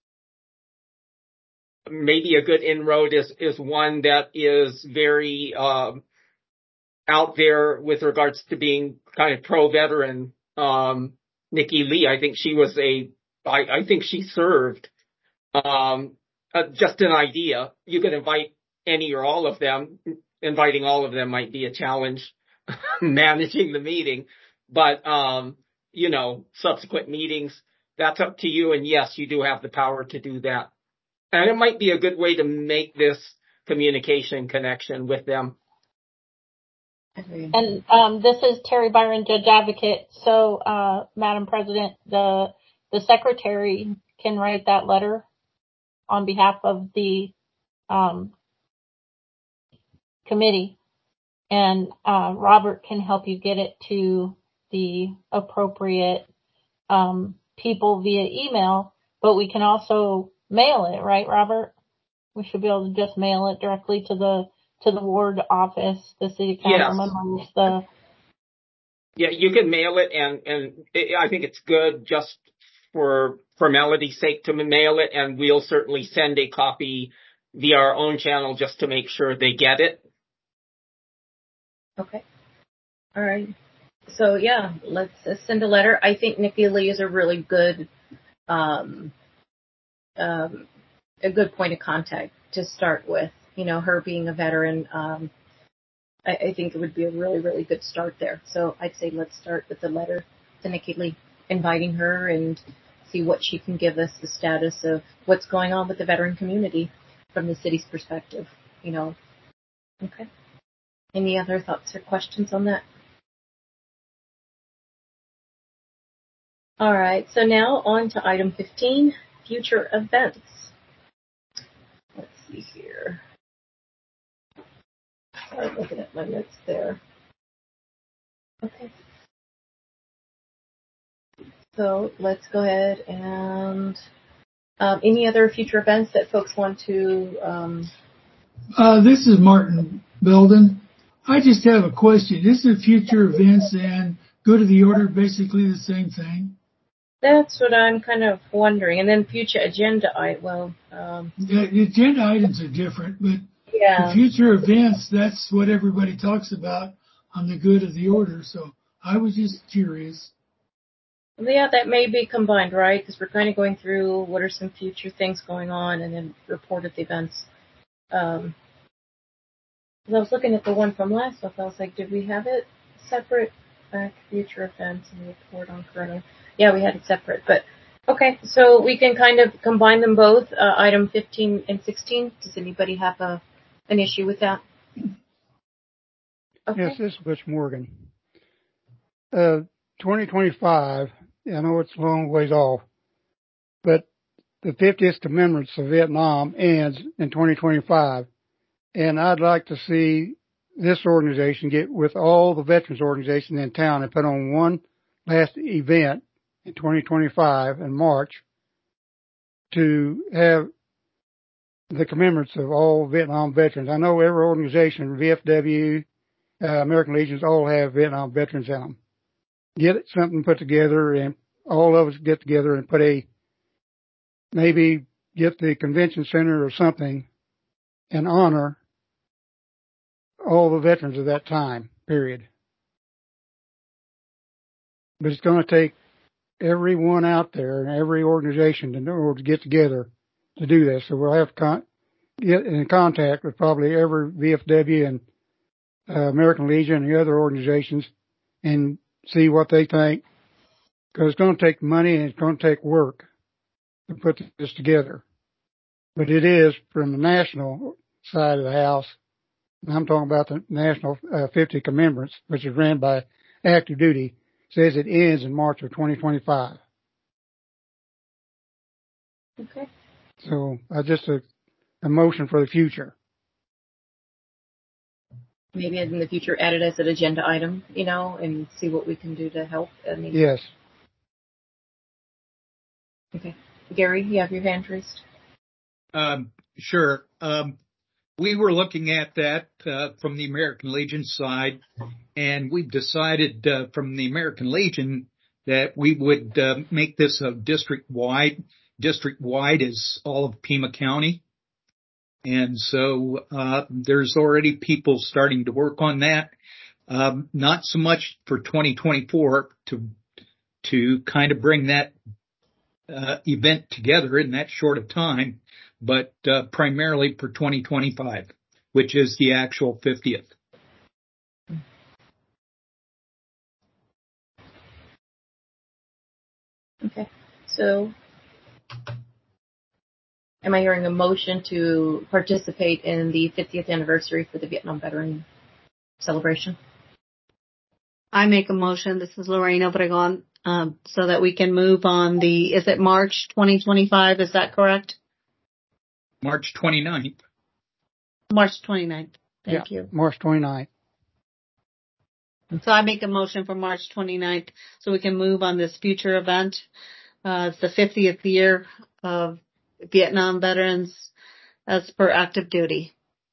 Maybe a good inroad is one that is very out there with regards to being kind of pro-veteran. Nikki Lee, I think I think she served. Just an idea. You could invite any or all of them. Inviting all of them might be a challenge managing the meeting, but subsequent meetings, that's up to you. And yes, you do have the power to do that. And it might be a good way to make this communication connection with them. And this is Terry Byron, Judge Advocate. So, Madam President, the secretary can write that letter on behalf of the committee and Robert can help you get it to the appropriate people via email, but we can also mail it, right, Robert? We should be able to just mail it directly to the ward office, the city council members. Yeah, you can mail it, and I think it's good just for formality's sake to mail it, and we'll certainly send a copy via our own channel just to make sure they get it. Okay. All right. So yeah, let's send a letter. I think Nikki Lee is a really good, a good point of contact to start with. You know, her being a veteran, I think it would be a really, really good start there. So I'd say let's start with the letter to Nikki Lee, inviting her and see what she can give us the status of what's going on with the veteran community from the city's perspective, you know. Okay. Any other thoughts or questions on that? All right, so now on to item 15, future events. Let's see here. Sorry, looking at my notes there. Okay. So let's go ahead and any other future events that folks want to... This is Martin Belden. I just have a question. This is future events and go to the order, basically the same thing. That's what I'm kind of wondering. And then future agenda, the agenda items are different, but yeah. the future events, that's what everybody talks about on the good of the order. So I was just curious. Yeah, that may be combined, right? Because we're kind of going through what are some future things going on and then reported events. I was looking at the one from last month. I was like, did we have it separate? Back future events and report on current. Yeah, we had it separate, but okay. So we can kind of combine them both, item 15 and 16. Does anybody have an issue with that? Okay. Yes, this is Butch Morgan. 2025, I know it's a long ways off, but the 50th Commemorates of Vietnam ends in 2025, and I'd like to see this organization get with all the veterans organizations in town and put on one last event in 2025 in March to have the commemorates of all Vietnam veterans. I know every organization, VFW, American Legions, all have Vietnam veterans in them. Get something put together and all of us get together and maybe get the convention center or something and honor all the veterans of that time period. But it's going to take everyone out there and every organization in order to get together to do this. So we'll have to get in contact with probably every VFW and American Legion and the other organizations and see what they think. Because it's going to take money and it's going to take work to put this together. But it is from the national side of the house. I'm talking about the National 50 Commemorates, which is ran by Active Duty, says it ends in March of 2025. Okay. So just a motion for the future. Maybe in the future add it as an agenda item, you know, and see what we can do to help. Yes. Okay. Gary, you have your hand raised? Sure. We were looking at that from the American Legion side, and we've decided from the American Legion that we would make this a district-wide. District-wide is all of Pima County. And so there's already people starting to work on that. Not so much for 2024 to kind of bring that event together in that short of time, but primarily for 2025, which is the actual 50th. Okay. So, am I hearing a motion to participate in the 50th anniversary for the Vietnam Veteran Celebration? I make a motion. This is Lorraine Obregon, so that we can move on is it March 2025? Is that correct? March 29th. March 29th. Thank you. March 29th. So I make a motion for March 29th so we can move on this future event. It's the 50th year of Vietnam veterans as per active duty.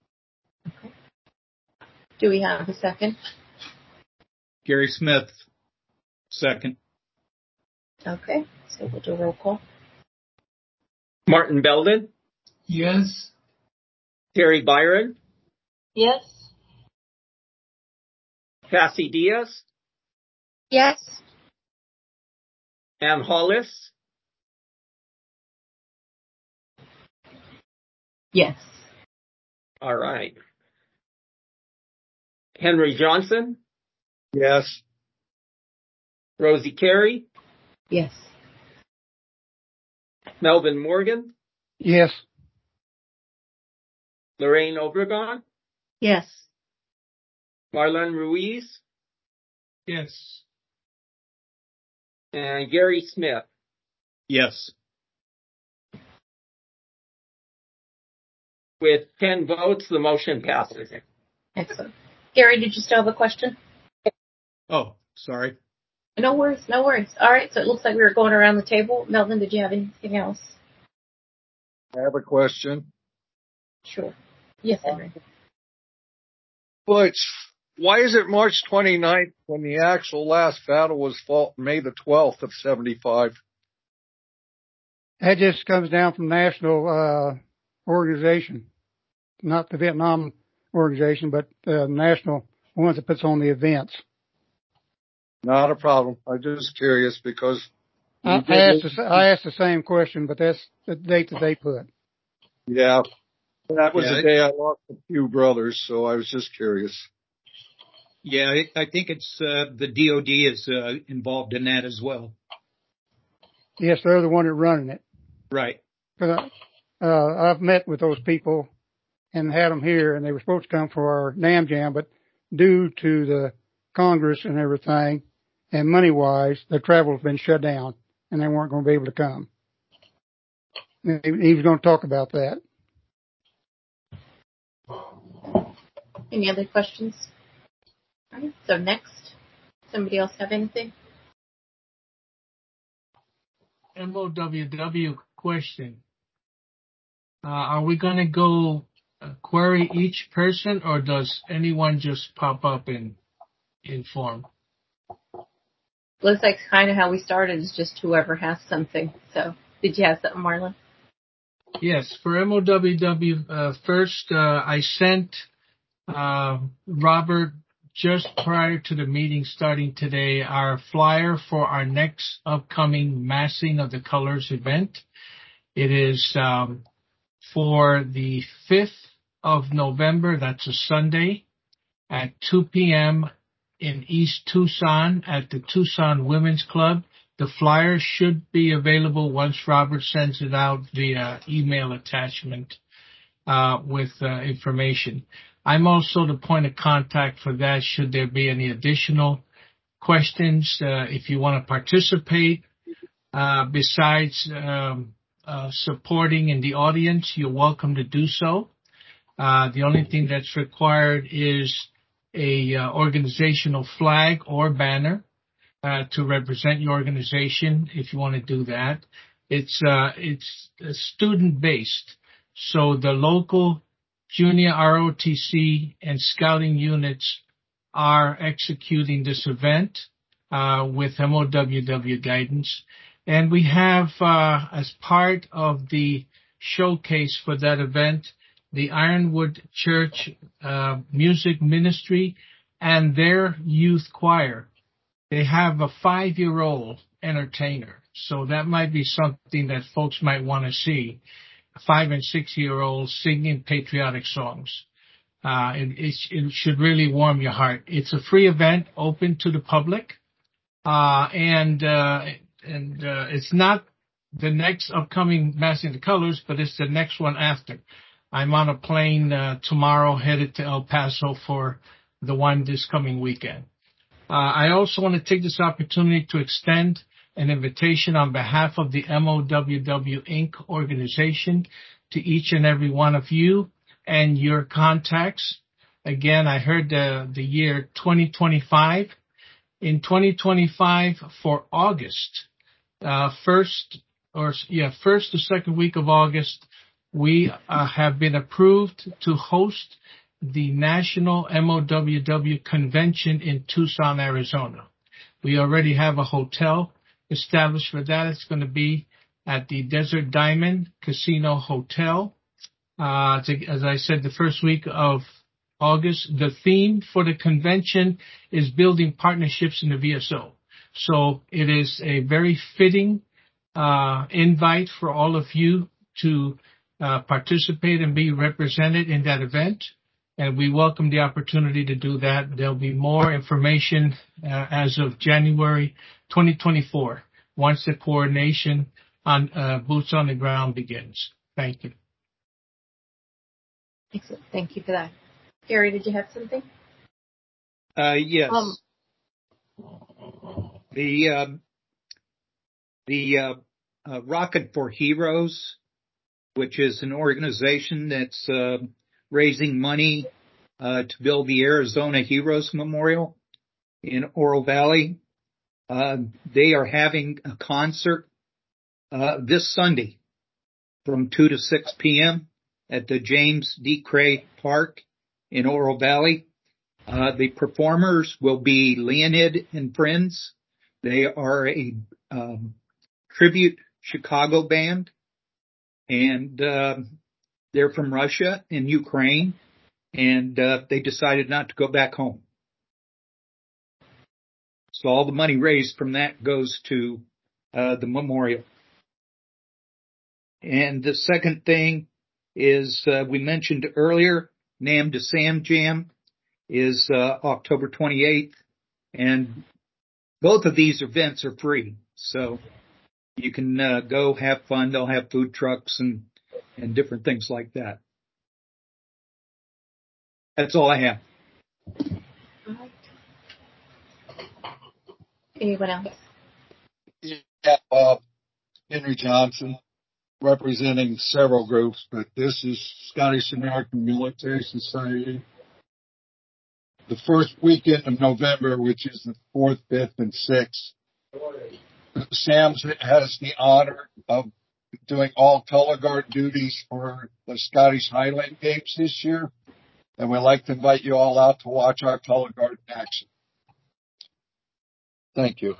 Do we have a second? Gary Smith, second. Okay, so we'll do a roll call. Martin Belden, Yes. Terry Byron, Yes. Cassie Diaz, Yes. Ann Hollis, Yes. all right. Henry Johnson, Yes. Rosie Carey, Yes. Melvin Morgan, Yes. Lorraine Obregon, Yes. Marlon Ruiz, Yes. and Gary Smith. Yes. With 10 votes, the motion passes. Excellent. Gary, did you still have a question? Oh, sorry. No worries, no worries. All right, so it looks like we were going around the table. Melvin, did you have anything else? I have a question. Sure. Yes, Henry. But why is it March 29th when the actual last battle was fought May the 12th of 75? That just comes down from national organization, not the Vietnam organization, but the national ones that puts on the events. Not a problem. I'm just curious because I asked the same question, but that's the date that they put. yeah, that was the day I lost a few brothers, so I was just curious. Yeah, I think it's the DOD is involved in that as well. Yes, they're the one that running it. Right. Because I've met with those people and had them here, and they were supposed to come for our NAM Jam, but due to the Congress and everything, and money-wise, the travel's been shut down, and they weren't going to be able to come. He was going to talk about that. Any other questions? All right, so next, somebody else have anything? MOWW question. Are we going to go query each person, or does anyone just pop up and inform? Looks like kind of how we started is just whoever has something. So, did you have something, Marlon? Yes, for MOWW, first, I sent Robert, just prior to the meeting starting today, our flyer for our next upcoming Massing of the Colors event. It is for the 5th of November, that's a Sunday, at 2 p.m. in East Tucson at the Tucson Women's Club. The flyer should be available once Robert sends it out via email attachment with information. I'm also the point of contact for that should there be any additional questions. If you want to participate, besides supporting in the audience, you're welcome to do so. The only thing that's required is a organizational flag or banner to represent your organization if you want to do that. It's student based, so the local junior ROTC and scouting units are executing this event with MOWW guidance, and we have as part of the showcase for that event the Ironwood Church Music Ministry and their youth choir. They have a 5-year-old entertainer, so that might be something that folks might want to see. 5 and 6-year-olds singing patriotic songs. It should really warm your heart. It's a free event, open to the public, and it's not the next upcoming Massing the Colors, but it's the next one after. I'm on a plane tomorrow headed to El Paso for the one this coming weekend. I also want to take this opportunity to extend an invitation on behalf of the MOWW Inc. organization to each and every one of you and your contacts Again, I heard the year 2025. In 2025 for August, first to second week of August, we have been approved to host the National MOWW Convention in Tucson, Arizona. We already have a hotel established for that. It's going to be at the Desert Diamond Casino Hotel. As I said, the first week of August. The theme for the convention is building partnerships in the VSO. So it is a very fitting invite for all of you to participate and be represented in that event. And we welcome the opportunity to do that. There'll be more information as of January 2024 once the coordination on boots on the ground begins. Thank you. Excellent. Thank you for that. Gary, did you have something? Yes. The Rocket for Heroes, which is an organization that's raising money to build the Arizona Heroes Memorial in Oro Valley. They are having a concert this Sunday from 2 to 6 p.m. at the James D. Cray Park in Oro Valley. The performers will be Leonid and Friends. They are a tribute Chicago band, and they're from Russia and Ukraine, and they decided not to go back home. So all the money raised from that goes to the memorial. And the second thing is we mentioned earlier, Nam to Sam Jam is October 28th, and both of these events are free, so you can go have fun. They'll have food trucks and different things like that. That's all I have. Anyone else? Yeah, Henry Johnson, representing several groups, but this is Scottish American Military Society. The first weekend of November, which is the 4th, 5th, and 6th, Sam's has the honor of doing all color guard duties for the Scottish Highland Games this year, and we'd like to invite you all out to watch our color guard in action. Thank you.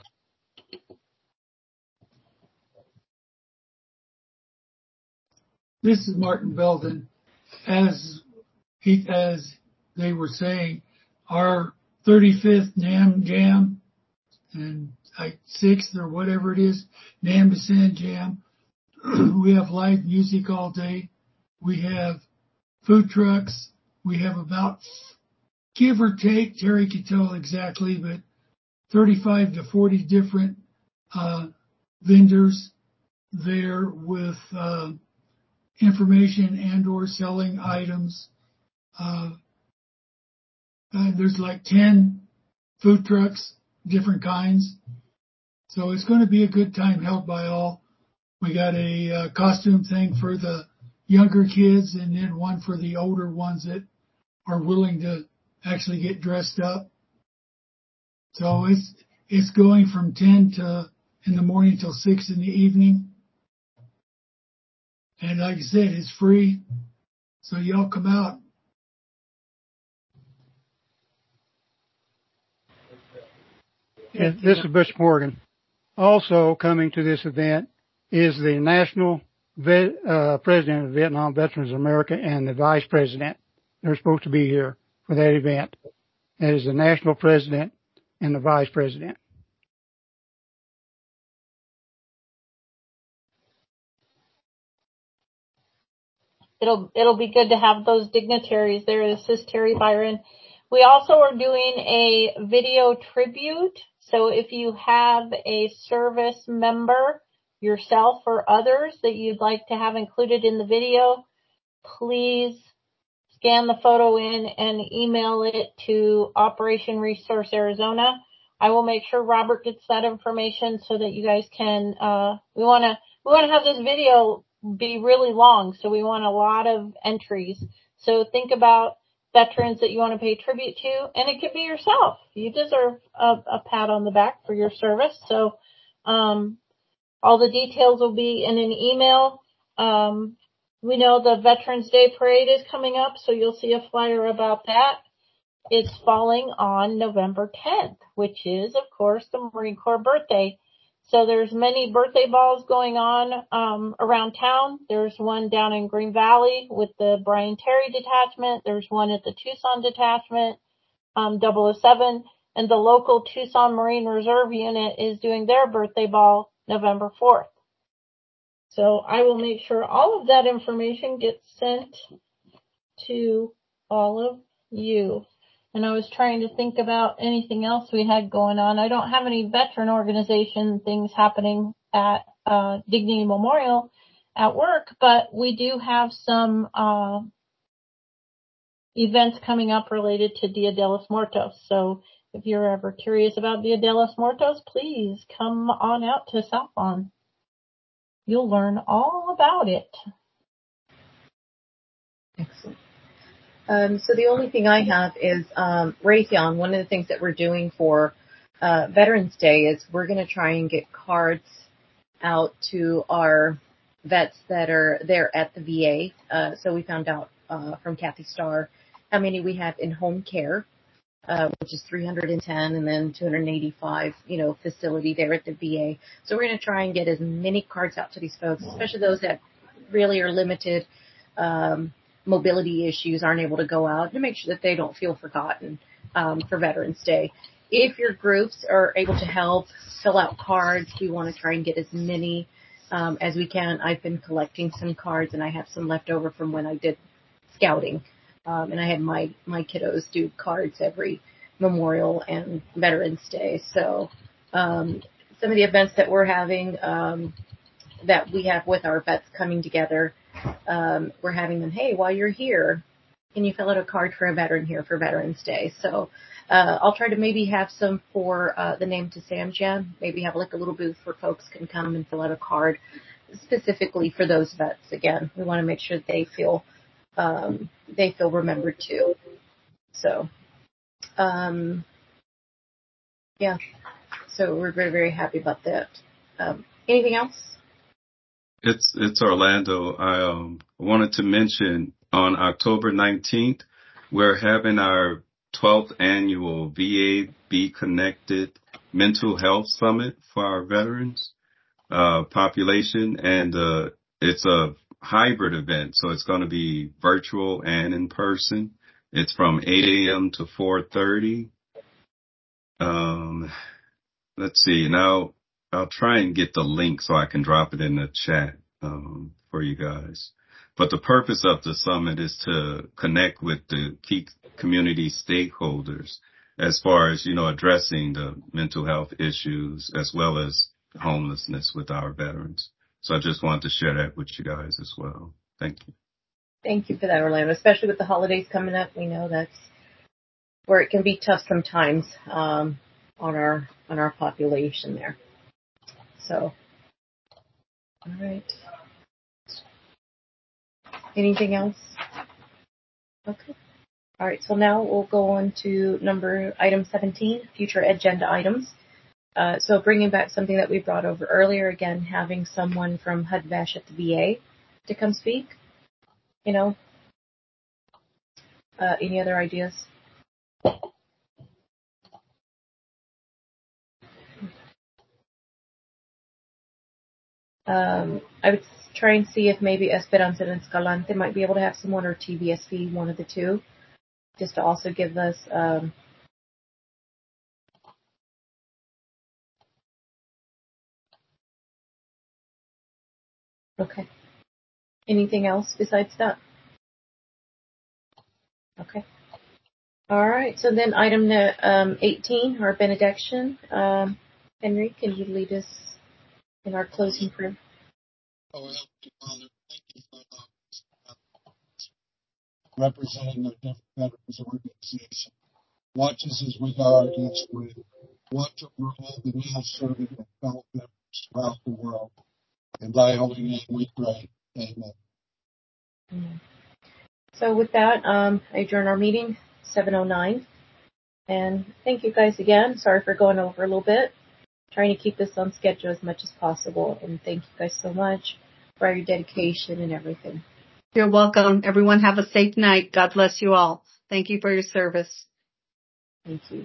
This is Martin Belden. As they were saying, our 35th NAM Jam and 6th or whatever it is, NAM to San Jam, we have live music all day. We have food trucks. We have about, give or take, Terry could tell exactly, but 35 to 40 different vendors there with information and or selling items. There's like 10 food trucks, different kinds. So it's going to be a good time held by all. We got a costume thing for the younger kids and then one for the older ones that are willing to actually get dressed up. So it's going from 10 in the morning till 6 in the evening. And like I said, it's free. So y'all come out. And this is Butch Morgan. Also coming to this event is the National President of Vietnam Veterans of America and the Vice President. They're supposed to be here for that event. That is the National President and the Vice President. It'll be good to have those dignitaries there. This is Terry Byron. We also are doing a video tribute. So if you have a service member, yourself or others, that you'd like to have included in the video, please scan the photo in and email it to Operation Resource Arizona. I will make sure Robert gets that information so that you guys can, we want to have this video be really long. So we want a lot of entries. So think about veterans that you want to pay tribute to, and it could be yourself. You deserve a pat on the back for your service. So, all the details will be in an email. We know the Veterans Day Parade is coming up, so you'll see a flyer about that. It's falling on November 10th, which is, of course, the Marine Corps birthday. So there's many birthday balls going on around town. There's one down in Green Valley with the Brian Terry detachment. There's one at the Tucson detachment, 007. And the local Tucson Marine Reserve unit is doing their birthday ball November 4th. So I will make sure all of that information gets sent to all of you. And I was trying to think about anything else we had going on. I don't have any veteran organization things happening at Dignity Memorial at work, but we do have some events coming up related to Dia de los Muertos. So if you're ever curious about Dia de los Muertos, please come on out to South Lawn. You'll learn all about it. Excellent. So the only thing I have is, Raytheon, one of the things that we're doing for Veterans Day is we're going to try and get cards out to our vets that are there at the VA. So we found out from Kathy Starr how many we have in home care, which is 310, and then 285, facility there at the VA. So we're going to try and get as many cards out to these folks, especially those that really are limited, mobility issues, aren't able to go out, to make sure that they don't feel forgotten for Veterans Day. If your groups are able to help fill out cards, we want to try and get as many as we can. I've been collecting some cards, and I have some left over from when I did scouting. And I had my kiddos do cards every Memorial and Veterans Day. So some of the events that we're having that we have with our vets coming together, we're having them, hey, while you're here, can you fill out a card for a veteran here for Veterans Day? So I'll try to maybe have some for the Name to Sam Jam, maybe have like a little booth where folks can come and fill out a card specifically for those vets. Again, we want to make sure they feel remembered too. So, yeah, so we're very, very happy about that. Anything else? It's Orlando. I wanted to mention on October 19th, we're having our 12th annual VA Be Connected Mental Health Summit for our veterans population, and it's a hybrid event, so it's going to be virtual and in person. It's from 8 a.m. to 4:30. Let's see. Now I'll try and get the link so I can drop it in the chat for you guys. But the purpose of the summit is to connect with the key community stakeholders as far as, addressing the mental health issues as well as homelessness with our veterans. So I just wanted to share that with you guys as well. Thank you. Thank you for that, Orlando. Especially with the holidays coming up, we know that's where it can be tough sometimes on our population there. So, all right. Anything else? Okay. All right. So now we'll go on to item 17, future agenda items. So bringing back something that we brought over earlier, again, having someone from HUD-VASH at the VA to come speak. Any other ideas? I would try and see if maybe Esperanza and Escalante might be able to have someone, or TVSV, one of the two, just to also give us okay. Anything else besides that? Okay. All right. So then item 18, our benediction. Henry, can you lead us in our closing prayer? Oh, Heavenly Father, thank you for representing the different veterans organizations. Watch us as we go our next week. Watch over all the now serving and fellow members throughout the world. In thy holy name we pray. Amen. So with that, I adjourn our meeting, 7:09. And thank you guys again. Sorry for going over a little bit. Trying to keep this on schedule as much as possible. And thank you guys so much for your dedication and everything. You're welcome. Everyone have a safe night. God bless you all. Thank you for your service. Thank you.